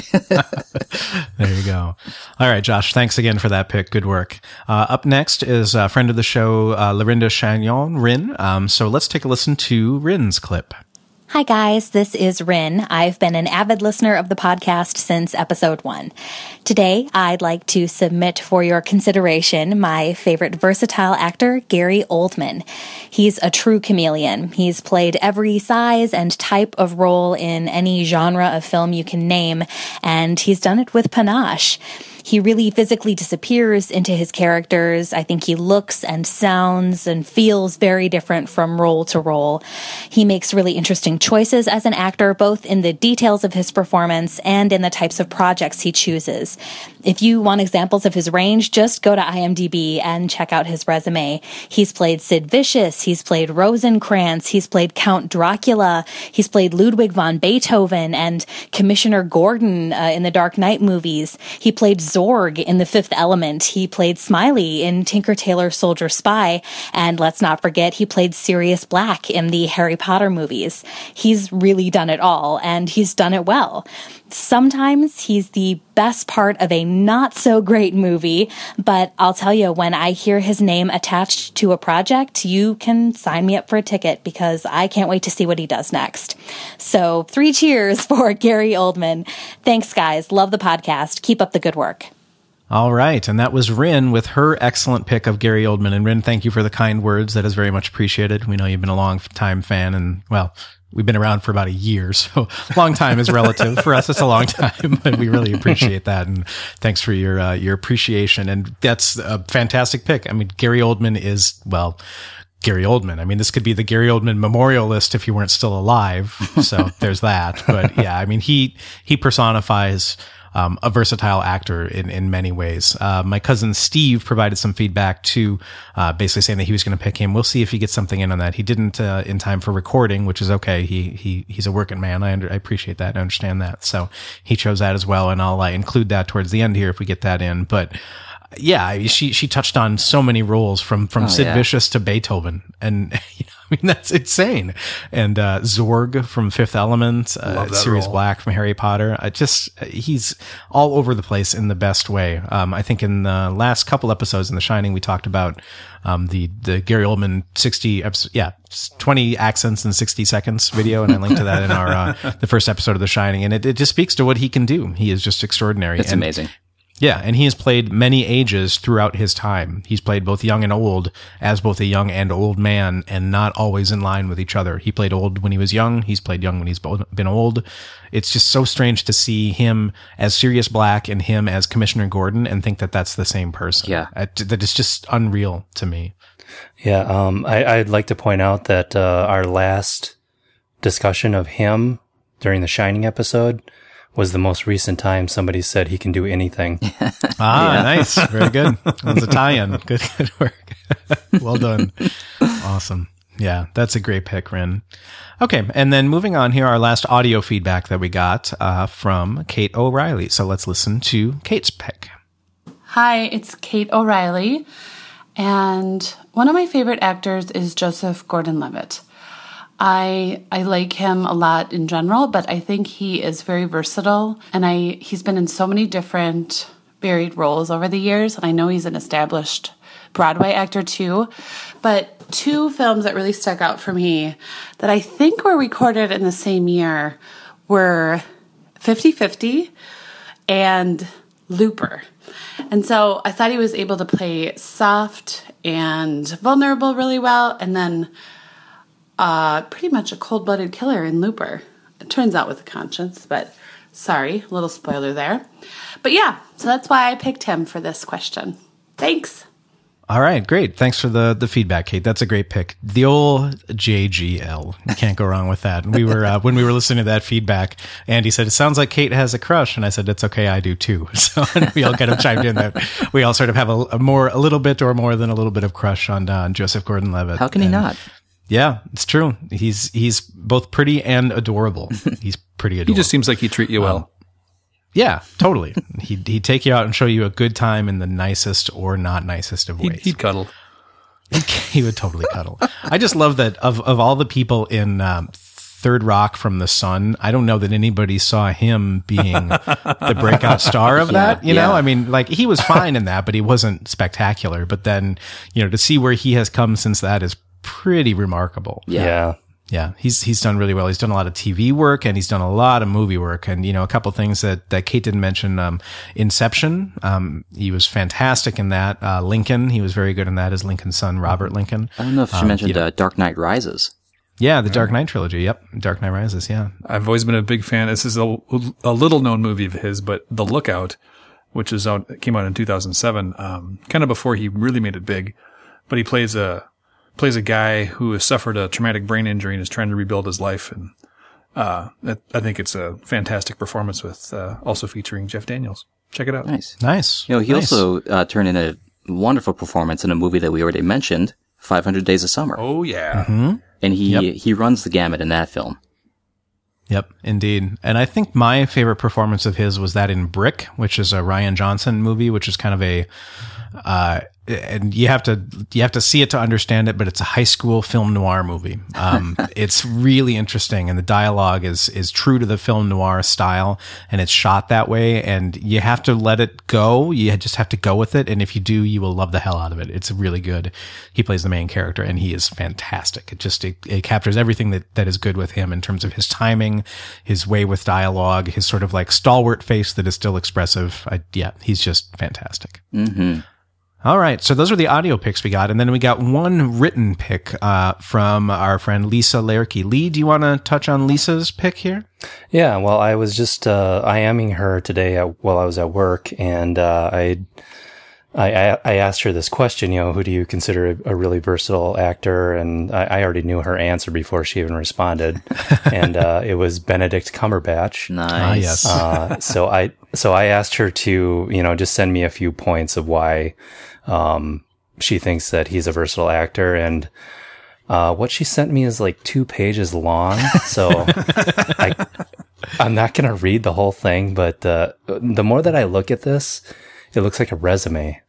There you go. All right, Josh, thanks again for that pick. Good work. Uh, up next is a friend of the show, uh, Lorinda Chagnon, Rin. Um, so let's take a listen to Rin's clip. Hi guys, this is Rin. I've been an avid listener of the podcast since episode one. Today, I'd like to submit for your consideration my favorite versatile actor, Gary Oldman. He's a true chameleon. He's played every size and type of role in any genre of film you can name, and he's done it with panache. He really physically disappears into his characters. I think he looks and sounds and feels very different from role to role. He makes really interesting choices as an actor, both in the details of his performance and in the types of projects he chooses. If you want examples of his range, just go to IMDb and check out his resume. He's played Sid Vicious, he's played Rosencrantz, he's played Count Dracula, he's played Ludwig von Beethoven and Commissioner Gordon uh, in the Dark Knight movies. He played Zorg in The Fifth Element. He played Smiley in Tinker Tailor Soldier Spy. And let's not forget, he played Sirius Black in the Harry Potter movies. He's really done it all, and he's done it well. Sometimes he's the best part of a not so great movie, but I'll tell you, when I hear his name attached to a project, you can sign me up for a ticket because I can't wait to see what he does next. So three cheers for Gary Oldman. Thanks, guys. Love the podcast. Keep up the good work. All right. And that was Rin with her excellent pick of Gary Oldman. And Rin, thank you for the kind words. That is very much appreciated. We know you've been a long time fan, and well, we've been around for about a year, so long time is relative. For us, it's a long time, but we really appreciate that. And thanks for your, uh, your appreciation. And that's a fantastic pick. I mean, Gary Oldman is, well, Gary Oldman. I mean, this could be the Gary Oldman memorial list if he weren't still alive. So there's that. But yeah, I mean, he, he personifies Um, a versatile actor in, in many ways. Uh, my cousin Steve provided some feedback too, uh, basically saying that he was going to pick him. We'll see if he gets something in on that. He didn't, uh, in time for recording, which is okay. He, he, he's a working man. I, under, I appreciate that. I understand that. So he chose that as well. And I'll uh, include that towards the end here if we get that in. But yeah, I mean, she, she touched on so many roles from, from Oh, Sid yeah. Vicious to Beethoven. And, you know, I mean, that's insane. And, uh, Zorg from Fifth Element, uh, Love that Sirius role. Black from Harry Potter. I just, he's all over the place in the best way. Um, I think in the last couple episodes in The Shining, we talked about, um, the, the Gary Oldman sixty, episode, yeah, twenty accents in sixty seconds video. And I linked to that in our, uh, the first episode of The Shining. And it, it just speaks to what he can do. He is just extraordinary. It's And- amazing. Yeah, and he has played many ages throughout his time. He's played both young and old as both a young and old man, and not always in line with each other. He played old when he was young. He's played young when he's bo- been old. It's just so strange to see him as Sirius Black and him as Commissioner Gordon and think that that's the same person. Yeah. Uh, that is just unreal to me. Yeah, um, I, I'd like to point out that uh, our last discussion of him during the Shining episode was the most recent time somebody said he can do anything. Ah, nice. Very good. That's a tie-in. Good, good work. Well done. Awesome. Yeah, that's a great pick, Rin. Okay, and then moving on here, our last audio feedback that we got uh, from Kate O'Reilly. So let's listen to Kate's pick. Hi, it's Kate O'Reilly, and one of my favorite actors is Joseph Gordon-Levitt. I I like him a lot in general, but I think he is very versatile, and I he's been in so many different varied roles over the years, and I know he's an established Broadway actor too. But two films that really stuck out for me that I think were recorded in the same year were fifty-fifty and Looper. And so I thought he was able to play soft and vulnerable really well, and then uh, pretty much a cold-blooded killer in Looper. It turns out with a conscience, but sorry, a little spoiler there. But yeah, so that's why I picked him for this question. Thanks. All right, great. Thanks for the the feedback, Kate. That's a great pick. The old J G L. You can't go wrong with that. We were uh, when we were listening to that feedback, Andy said, "It sounds like Kate has a crush," and I said, "It's okay, I do too." So we all kind of chimed in that we all sort of have a, a more, a little bit or more than a little bit of crush on uh, Joseph Gordon-Levitt. How can he And, not? Yeah, it's true. He's he's both pretty and adorable. He's pretty adorable. He just seems like he'd treat you well. Um, Yeah, totally. He'd, he'd take you out and show you a good time in the nicest or not nicest of He'd, ways. he'd cuddle. He would totally cuddle. I just love that of, of all the people in um, Third Rock from the Sun, I don't know that anybody saw him being the breakout star of that. You know, yeah. I mean, like he was fine in that, but he wasn't spectacular. But then, you know, to see where he has come since that is pretty remarkable. Yeah. yeah. Yeah, he's he's done really well. He's done a lot of T V work and he's done a lot of movie work. And, you know, a couple things that, that Kate didn't mention, um, Inception, um, he was fantastic in that. Uh, Lincoln, he was very good in that as Lincoln's son, Robert Lincoln. I don't know if she Um, mentioned you know- uh, Dark Knight Rises. Yeah, the Dark Knight trilogy. Yep, Dark Knight Rises, yeah. I've always been a big fan. This is a, a little known movie of his, but The Lookout, which is out, came out in two thousand seven, um, kind of before he really made it big. But he plays a plays a guy who has suffered a traumatic brain injury and is trying to rebuild his life. And uh, I think it's a fantastic performance with uh, also featuring Jeff Daniels. Check it out. Nice. Nice. You know, he Nice. also uh, turned in a wonderful performance in a movie that we already mentioned, five hundred Days of Summer. Oh, yeah. Mm-hmm. And he Yep. he runs the gamut in that film. Yep, indeed. And I think my favorite performance of his was that in Brick, which is a Ryan Johnson movie, which is kind of a, uh, and you have to, you have to see it to understand it, but it's a high school film noir movie. Um, it's really interesting and the dialogue is, is true to the film noir style and it's shot that way and you have to let it go. You just have to go with it. And if you do, you will love the hell out of it. It's really good. He plays the main character and he is fantastic. It just, it, it captures everything that, that is good with him in terms of his timing, his way with dialogue, his sort of like stalwart face that is still expressive. I, yeah, he's just fantastic. Mm-hmm. All right. So those are the audio picks we got. And then we got one written pick uh, from our friend Lisa Lerke. Lee, do you want to touch on Lisa's pick here? Yeah, well, I was just uh, IMing her today at, while I was at work, and uh, I, I I asked her this question, you know, who do you consider a, a really versatile actor? And I, I already knew her answer before she even responded, and uh, it was Benedict Cumberbatch. Nice. Ah, yes. Uh, so I so I asked her to, you know, just send me a few points of why um, she thinks that he's a versatile actor, and uh, what she sent me is like two pages long. So I, I'm not going to read the whole thing, but uh, the more that I look at this, it looks like a resume.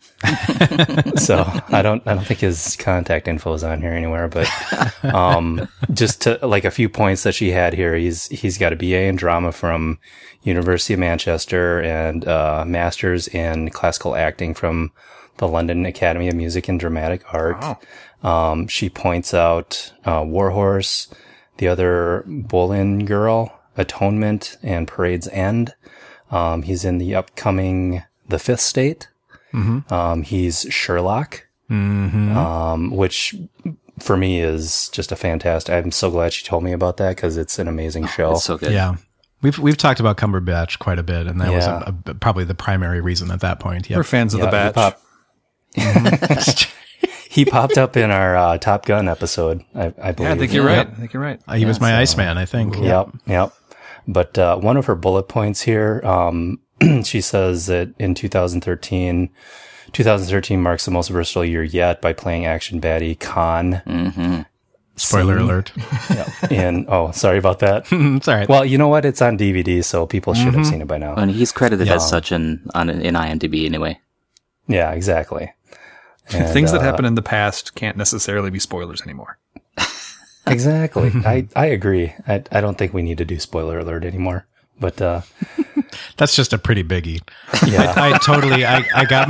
So I don't, I don't think his contact info is on here anywhere, but, um, just to like a few points that she had here. He's, he's got a B A in drama from University of Manchester and, uh, master's in classical acting from the London Academy of Music and Dramatic Art. Wow. Um, she points out, uh, Warhorse, the other Boleyn Girl, Atonement, and Parade's End. Um, he's in the upcoming The Fifth State. Mm-hmm. Um, he's Sherlock, mm-hmm. um, which for me is just a fantastic. I'm so glad she told me about that because it's an amazing show. It's so good. Yeah. We've we've talked about Cumberbatch quite a bit, and that was Yeah. a, a, probably the primary reason at that point. We're Yep. fans of Yeah, the he Batch. pop- He popped up in our uh, Top Gun episode, I, I believe. Yeah, I think you're right. I think you're right. Uh, he was my Iceman, I think. Yep, yep. But uh, one of her bullet points here, um, she says that in two thousand thirteen, twenty thirteen marks the most versatile year yet by playing action baddie Khan. Mm-hmm. Spoiler alert. in oh, sorry about that. It's all right. Well, you know what? It's on D V D, so people should have seen it by now. And he's credited Yeah. as such in on in IMDb anyway. Yeah, exactly. And, Things that uh, happen in the past can't necessarily be spoilers anymore. Exactly. I, I agree. I, I don't think we need to do spoiler alert anymore. But uh, that's just a pretty biggie. yeah, I, I totally, I, I got,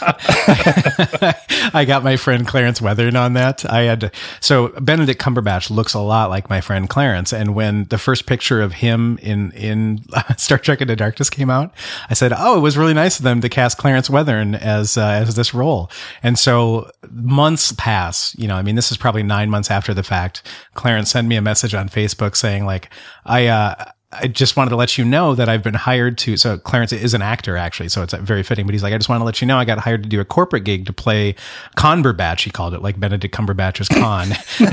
my, I got my friend Clarence Weathern on that. I had to, so Benedict Cumberbatch looks a lot like my friend Clarence. And when the first picture of him in, in Star Trek Into Darkness came out, I said, oh, it was really nice of them to cast Clarence Weathern as, uh, as this role. And so months pass, you know, I mean, this is probably nine months after the fact. Clarence sent me a message on Facebook saying like, I, uh, I just wanted to let you know that I've been hired to, so Clarence is an actor actually, so it's very fitting, but he's like, I just want to let you know I got hired to do a corporate gig to play Conberbatch, he called it, like Benedict Cumberbatch's Con.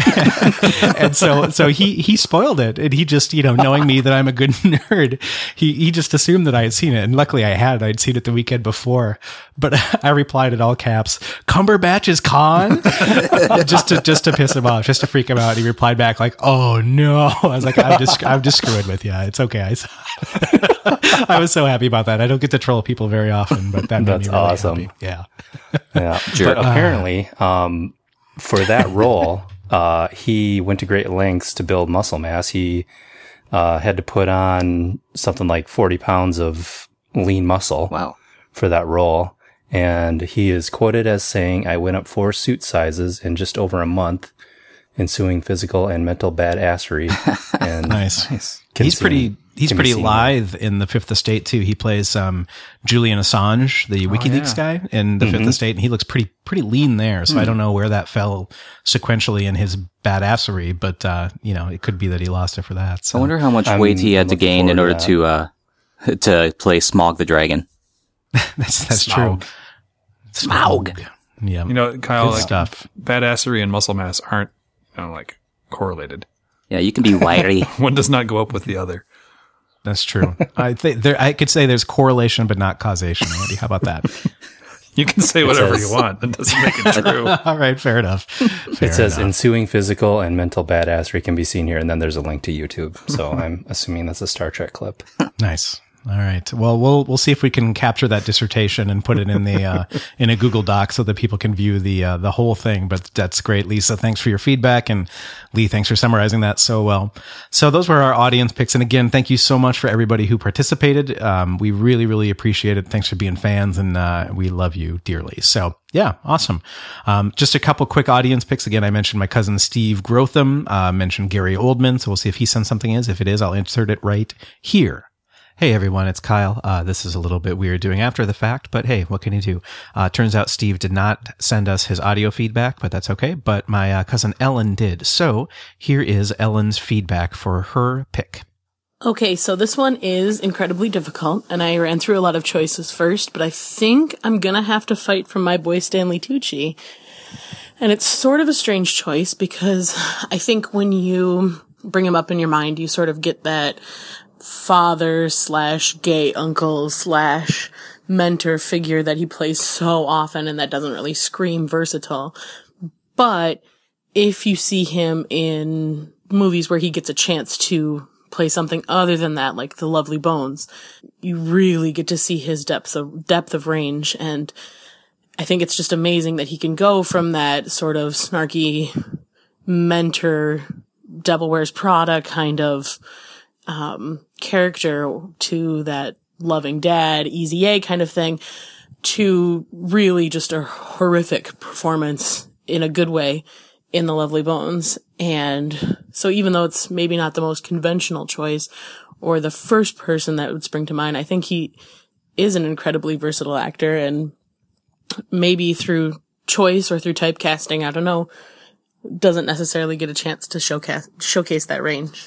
And so, so he, he spoiled it, and he just, you know, knowing me that I'm a good nerd, he, he just assumed that I had seen it, and luckily I had, I'd seen it the weekend before, but I replied in all caps, Cumberbatch's Con? just to, just to piss him off, just to freak him out. He replied back like, oh no. I was like, I'm just, I'm just screwing with you. It's okay. I, I was so happy about that. I don't get to troll people very often, but that made That's me really awesome. happy. Yeah. Yeah. But apparently, um, for that role, uh, he went to great lengths to build muscle mass. He uh, had to put on something like forty pounds of lean muscle. Wow. For that role. And he is quoted as saying, I went up four suit sizes in just over a month, ensuing physical and mental badassery. And nice. nice. He's pretty, he's pretty lithe in The Fifth Estate too. He plays, um, Julian Assange, the WikiLeaks oh, yeah. guy in The mm-hmm. Fifth Estate, and he looks pretty, pretty lean there. So mm. I don't know where that fell sequentially in his badassery, but, uh, you know, it could be that he lost it for that. So. I wonder how much I'm weight he had to gain in order to, uh, to play Smaug the Dragon. that's, that's Smaug. true. Smaug. Yeah. You know, Kyle, Good like, stuff. badassery and muscle mass aren't, you know, like, correlated. Yeah, you can be wiry. One does not go up with the other. That's true. I think there, I could say there's correlation, but not causation. Andy, how about that? You can say whatever says, you want. That doesn't make it true. All right, fair enough. Fair it says enough. ensuing physical and mental badassery can be seen here, and then there's a link to YouTube. So I'm assuming that's a Star Trek clip. Nice. All right. Well, we'll we'll see if we can capture that dissertation and put it in the uh, in a Google Doc so that people can view the uh, the whole thing. But that's great, Lisa. Thanks for your feedback, and Lee, thanks for summarizing that so well. So those were our audience picks, and again, thank you so much for everybody who participated. Um, we really, really appreciate it. Thanks for being fans, and uh, we love you dearly. So. Yeah, awesome. Um, just a couple quick audience picks. Again, I mentioned my cousin Steve Grotham, uh, mentioned Gary Oldman. So we'll see if he sends something in. If it is, I'll insert it right here. Hey everyone, it's Kyle. Uh, this is a little bit weird doing after the fact, but hey, what can you do? Uh, turns out Steve did not send us his audio feedback, but that's okay. But my uh, cousin Ellen did. So here is Ellen's feedback for her pick. Okay, so this one is incredibly difficult, and I ran through a lot of choices first, but I think I'm gonna have to fight for my boy Stanley Tucci. And it's sort of a strange choice because I think when you bring him up in your mind, you sort of get that father slash gay uncle slash mentor figure that he plays so often and that doesn't really scream versatile. But if you see him in movies where he gets a chance to play something other than that, like The Lovely Bones, you really get to see his depth of depth of range. And I think it's just amazing that he can go from that sort of snarky mentor, Devil Wears Prada kind of um character to that loving dad, Easy A kind of thing, to really just a horrific performance in a good way in The Lovely Bones. And so even though it's maybe not the most conventional choice or the first person that would spring to mind, I think he is an incredibly versatile actor, and maybe through choice or through typecasting, I don't know, doesn't necessarily get a chance to showcase, showcase that range.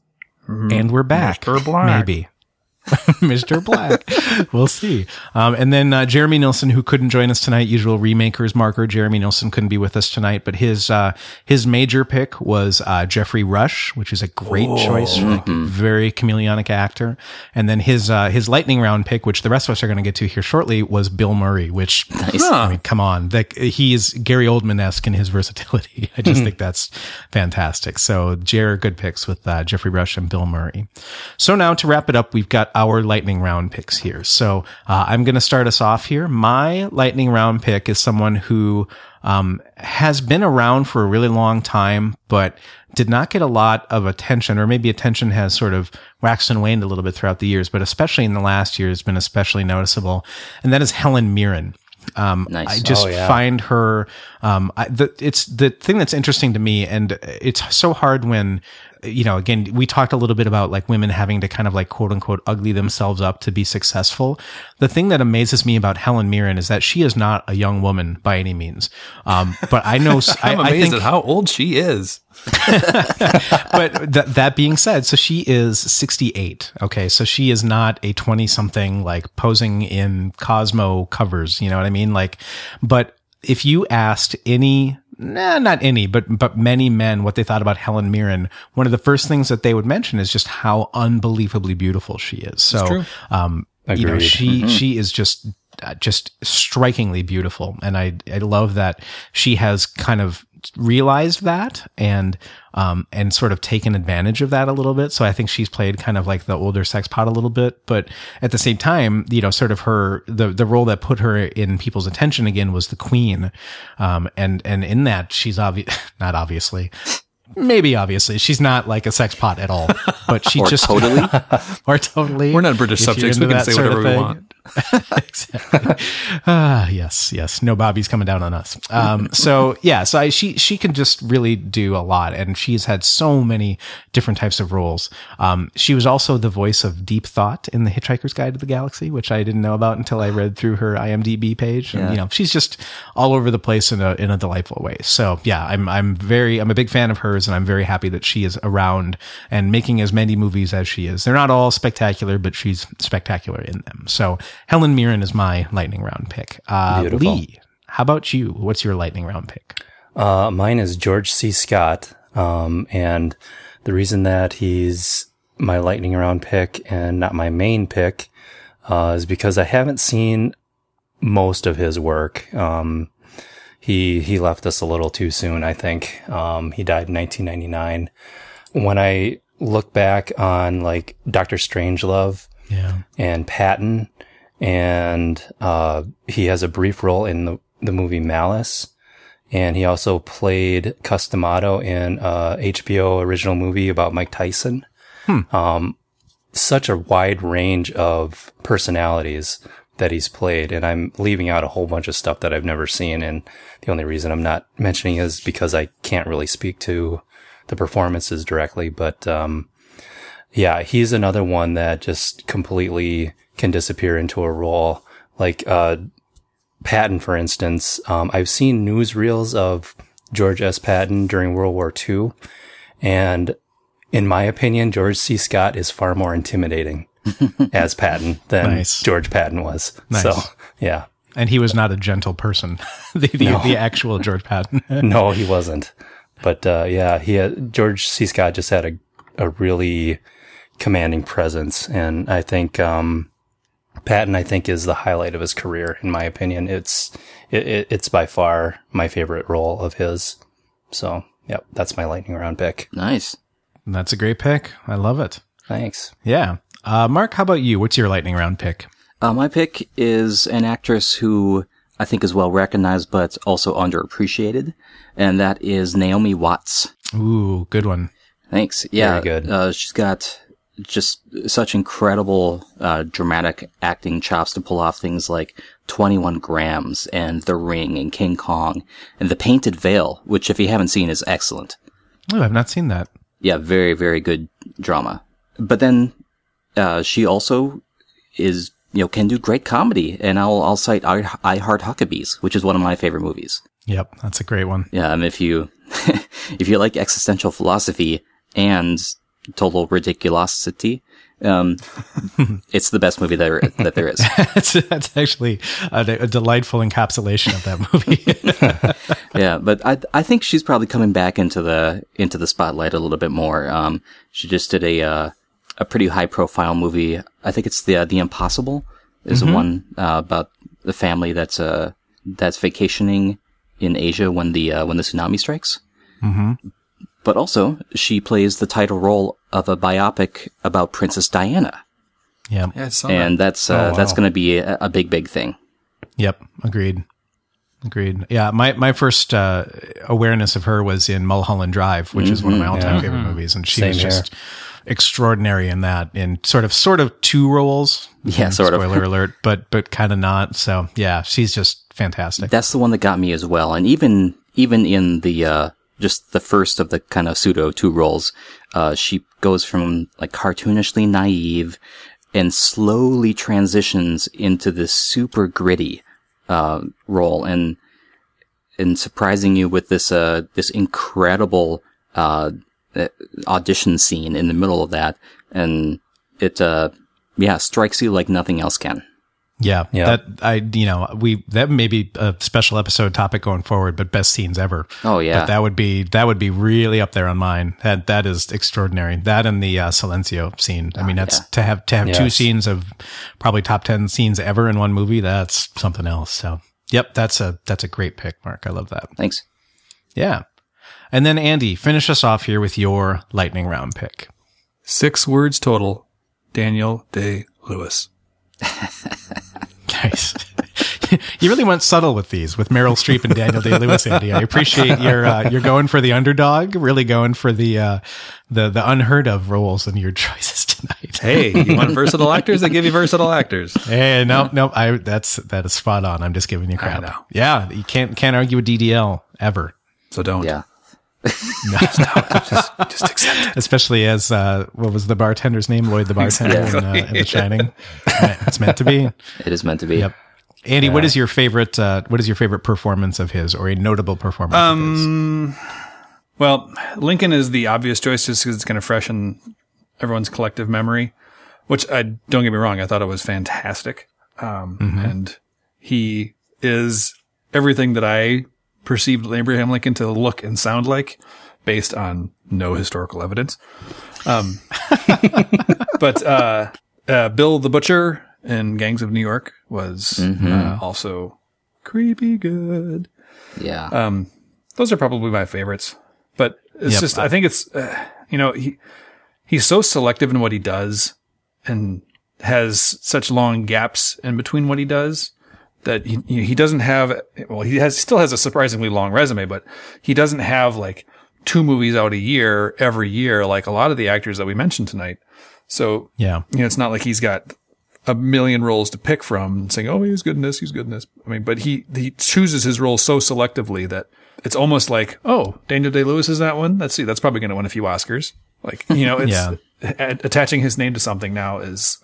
And we're back. Mister Black. Maybe. Mister Black. We'll see. Um, and then uh, Jeremy Nilsson, who couldn't join us tonight, usual Remakers marker. Jeremy Nilsson couldn't be with us tonight, but his uh, his major pick was uh, Jeffrey Rush, which is a great oh, choice. Like, mm-hmm. Very chameleonic actor. And then his uh, his lightning round pick, which the rest of us are going to get to here shortly, was Bill Murray. Which nice. I mean, come on, that he is Gary Oldman-esque in his versatility. I just think that's fantastic. So, Jer, good picks with uh, Jeffrey Rush and Bill Murray. So now to wrap it up, we've got our lightning round picks here. So uh, I'm going to start us off here. My lightning round pick is someone who um, has been around for a really long time, but did not get a lot of attention, or maybe attention has sort of waxed and waned a little bit throughout the years, but especially in the last year has been especially noticeable. And that is Helen Mirren. Um, Nice. I just Oh, yeah. find her, um, I, the, it's the thing that's interesting to me, and it's so hard when, you know, again, we talked a little bit about like women having to kind of like quote unquote ugly themselves up to be successful. The thing that amazes me about Helen Mirren is that she is not a young woman by any means. Um, but I know, I, I'm I amazed think, at how old she is. but th- that being said, so she is sixty-eight. Okay. So she is not a twenty something like posing in Cosmo covers. You know what I mean? Like, but if you asked any, nah, not any, but, but many men what they thought about Helen Mirren, one of the first things that they would mention is just how unbelievably beautiful she is. So, um, you know, Agreed. she, she is just, uh, just strikingly beautiful. And I, I love that she has kind of realized that and, um, and sort of taken advantage of that a little bit. So I think she's played kind of like the older sex pot a little bit, but at the same time, you know, sort of her, the, the role that put her in people's attention again was the queen. Um, and, and in that she's obvious, not obviously, maybe obviously she's not like a sex pot at all, but she Or just totally. or totally. We're not British if you're subjects. We into can that say sort of whatever we thing. want. Exactly. Ah, yes, yes. No Bobby's coming down on us. Um, so yeah, so I, she, she can just really do a lot, and she's had so many different types of roles. Um, she was also the voice of Deep Thought in The Hitchhiker's Guide to the Galaxy, which I didn't know about until I read through her I M D B page. And, Yeah. you know, she's just all over the place in a, in a delightful way. So yeah, I'm, I'm very, I'm a big fan of hers, and I'm very happy that she is around and making as many movies as she is. They're not all spectacular, but she's spectacular in them. So Helen Mirren is my lightning round pick. Uh, Beautiful. Lee, how about you? What's your lightning round pick? Uh, mine is George C. Scott. Um, and the reason that he's my lightning round pick and not my main pick, uh, is because I haven't seen most of his work. Um, he, he left us a little too soon, I think. Um, he died in nineteen ninety-nine. When I look back on like Doctor Strangelove Yeah. and Patton, and, uh, he has a brief role in the, the movie Malice. And he also played Customato in a H B O original movie about Mike Tyson. Hmm. Um, such a wide range of personalities that he's played. And I'm leaving out a whole bunch of stuff that I've never seen. And the only reason I'm not mentioning is because I can't really speak to the performances directly. But, um, yeah, he's another one that just completely can disappear into a role. Like, uh, Patton, for instance, um, I've seen newsreels of George S. Patton during World War Two, and in my opinion, George C. Scott is far more intimidating as Patton than Nice. George Patton was. Nice. So, yeah. And he was not a gentle person. the, the, No. the actual George Patton. No, he wasn't. But, uh, yeah, he had, George C. Scott just had a, a really commanding presence. And I think, um, Patton, I think, is the highlight of his career, in my opinion. It's, it, it, it's by far my favorite role of his. So, yep, that's my lightning round pick. Nice. That's a great pick. I love it. Thanks. Yeah. Uh, Mark, how about you? What's your lightning round pick? Uh, my pick is an actress who I think is well recognized, but also underappreciated, and that is Naomi Watts. Ooh, good one. Thanks. Yeah, Very good. Uh, she's got just such incredible uh, dramatic acting chops to pull off things like twenty-one grams and The Ring and King Kong and The Painted Veil, which if you haven't seen is excellent. Oh, I've not seen that. Yeah, very, very good drama. But then uh, she also is, you know, can do great comedy, and I'll I'll cite I, I Heart Huckabees, which is one of my favorite movies. Yep, that's a great one. Yeah, and if you if you like existential philosophy and total ridiculosity, um, it's the best movie there that there is. that's, that's actually a, a delightful encapsulation of that movie. Yeah, but I I think she's probably coming back into the into the spotlight a little bit more. Um, she just did a uh, a pretty high profile movie. I think it's the uh, The Impossible is Mm-hmm. the one uh, about the family that's uh that's vacationing in Asia when the uh, when the tsunami strikes. Mm-hmm. But also, she plays the title role of a biopic about Princess Diana. Yeah. Yeah, it's and that's uh, Oh, wow. that's going to be a, a big, big thing. Yep. Agreed. Agreed. Yeah. My, my first uh, awareness of her was in Mulholland Drive, which is one of my all-time Yeah. favorite movies. And she Same was here. just extraordinary in that, in sort of, sort of two roles. Yeah, sort of. Spoiler alert, but, but kind of not. So yeah, she's just fantastic. That's the one that got me as well. And even even in the uh, just the first of the kind of pseudo two roles, uh, she goes from like cartoonishly naive and slowly transitions into this super gritty uh, role, and and surprising you with this uh, this incredible uh, audition scene in the middle of that, and it uh, yeah strikes you like nothing else can. Yeah, Yeah. that I, you know, we that may be a special episode topic going forward, but best scenes ever. Oh yeah, But that would be that would be really up there on mine. That that is extraordinary. That and the uh, Silencio scene. I mean, that's yeah. to have to have two Yes. scenes of probably top ten scenes ever in one movie. That's something else. So, yep, that's a that's a great pick, Mark. I love that. thanks. Yeah, and then Andy, finish us off here with your lightning round pick. Six words total. Daniel Day-Lewis. Nice. You really went subtle with these, with Meryl Streep and Daniel Day-Lewis, Andy. I appreciate your uh, you're going for the underdog, really going for the uh, the the unheard of roles in your choices tonight. Hey, you want versatile actors? They give you versatile actors. Hey, no, no, I that's that is spot on. I'm just giving you crap. know. Yeah, you can't can't argue with D D L ever, So don't. Yeah, Just accept it. especially as uh, what was the bartender's name? Lloyd the bartender in, uh, in The Shining. It's meant to be. it is meant to be. Yep. Andy, what is your favorite? Uh, what is your favorite performance of his, or a notable performance of his? Um, well, Lincoln is the obvious choice just because it's kind of fresh in everyone's collective memory, which I don't get me wrong. I thought it was fantastic. Um, and he is everything that I perceived Abraham Lincoln to look and sound like based on no historical evidence. Um, but, uh, uh, Bill the Butcher in Gangs of New York was uh, also creepy good. Yeah. Um, those are probably my favorites, but it's Yep. just, I think it's, uh, you know, he, he's so selective in what he does and has such long gaps in between what he does that he, he doesn't have, well, he has, still has a surprisingly long resume, but he doesn't have like two movies out a year every year, like a lot of the actors that we mentioned tonight. So, Yeah. you know, it's not like he's got a million roles to pick from and saying, oh, he's good in this, he's good in this. I mean, but he, he chooses his roles so selectively that it's almost like, oh, Daniel Day-Lewis is that one? Let's see. That's probably going to win a few Oscars. Like, you know, it's Yeah. a- attaching his name to something now is,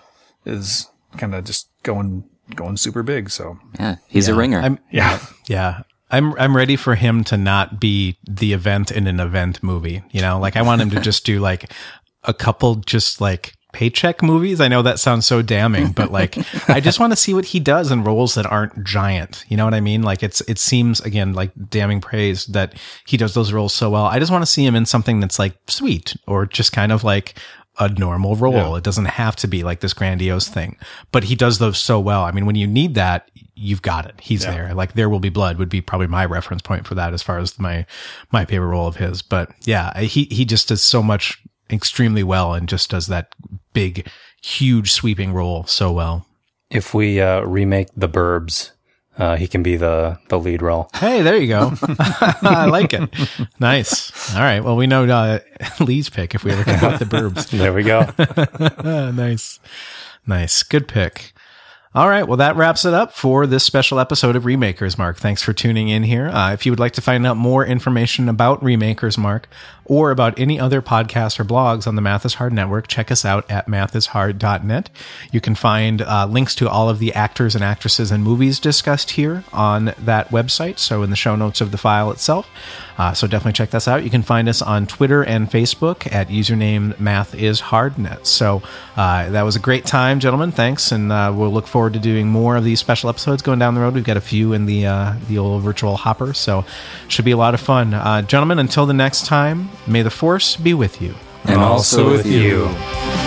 is kind of just going, going super big. So yeah. He's a ringer. I'm, yeah. Yeah. I'm I'm ready for him to not be the event in an event movie. You know, like I want him to just do like a couple just like paycheck movies. I know that sounds so damning, but like I just want to see what he does in roles that aren't giant. You know what I mean? Like it's it seems again like damning praise that he does those roles so well. I just want to see him in something that's like sweet or just kind of like a normal role. Yeah. It doesn't have to be like this grandiose thing, but he does those so well. I mean, when you need that, you've got it. He's Yeah. there. Like There Will Be Blood would be probably my reference point for that as far as my, my favorite role of his. But yeah, he, he just does so much extremely well and just does that big, huge sweeping role so well. If we uh, remake The Burbs, uh, he can be the, the lead role. Hey, there you go. I like it. Nice. All right. Well, we know uh, Lee's pick if we ever come up the Burbs. There we go. Ah, nice. Nice. Good pick. All right. Well, that wraps it up for this special episode of Remakers Mark. Thanks for tuning in here. Uh, if you would like to find out more information about Remakers Mark or about any other podcasts or blogs on the Math is Hard Network, check us out at math is hard dot net. You can find uh, links to all of the actors and actresses and movies discussed here on that website. So in the show notes of the file itself. Uh, so definitely check this out. You can find us on Twitter and Facebook at username mathisHardNet. So uh, that was a great time, gentlemen. Thanks, and uh, we'll look forward to doing more of these special episodes going down the road. We've got a few in the uh, the old virtual hopper, so should be a lot of fun. Uh, gentlemen, until the next time, may the force be with you. And also with you.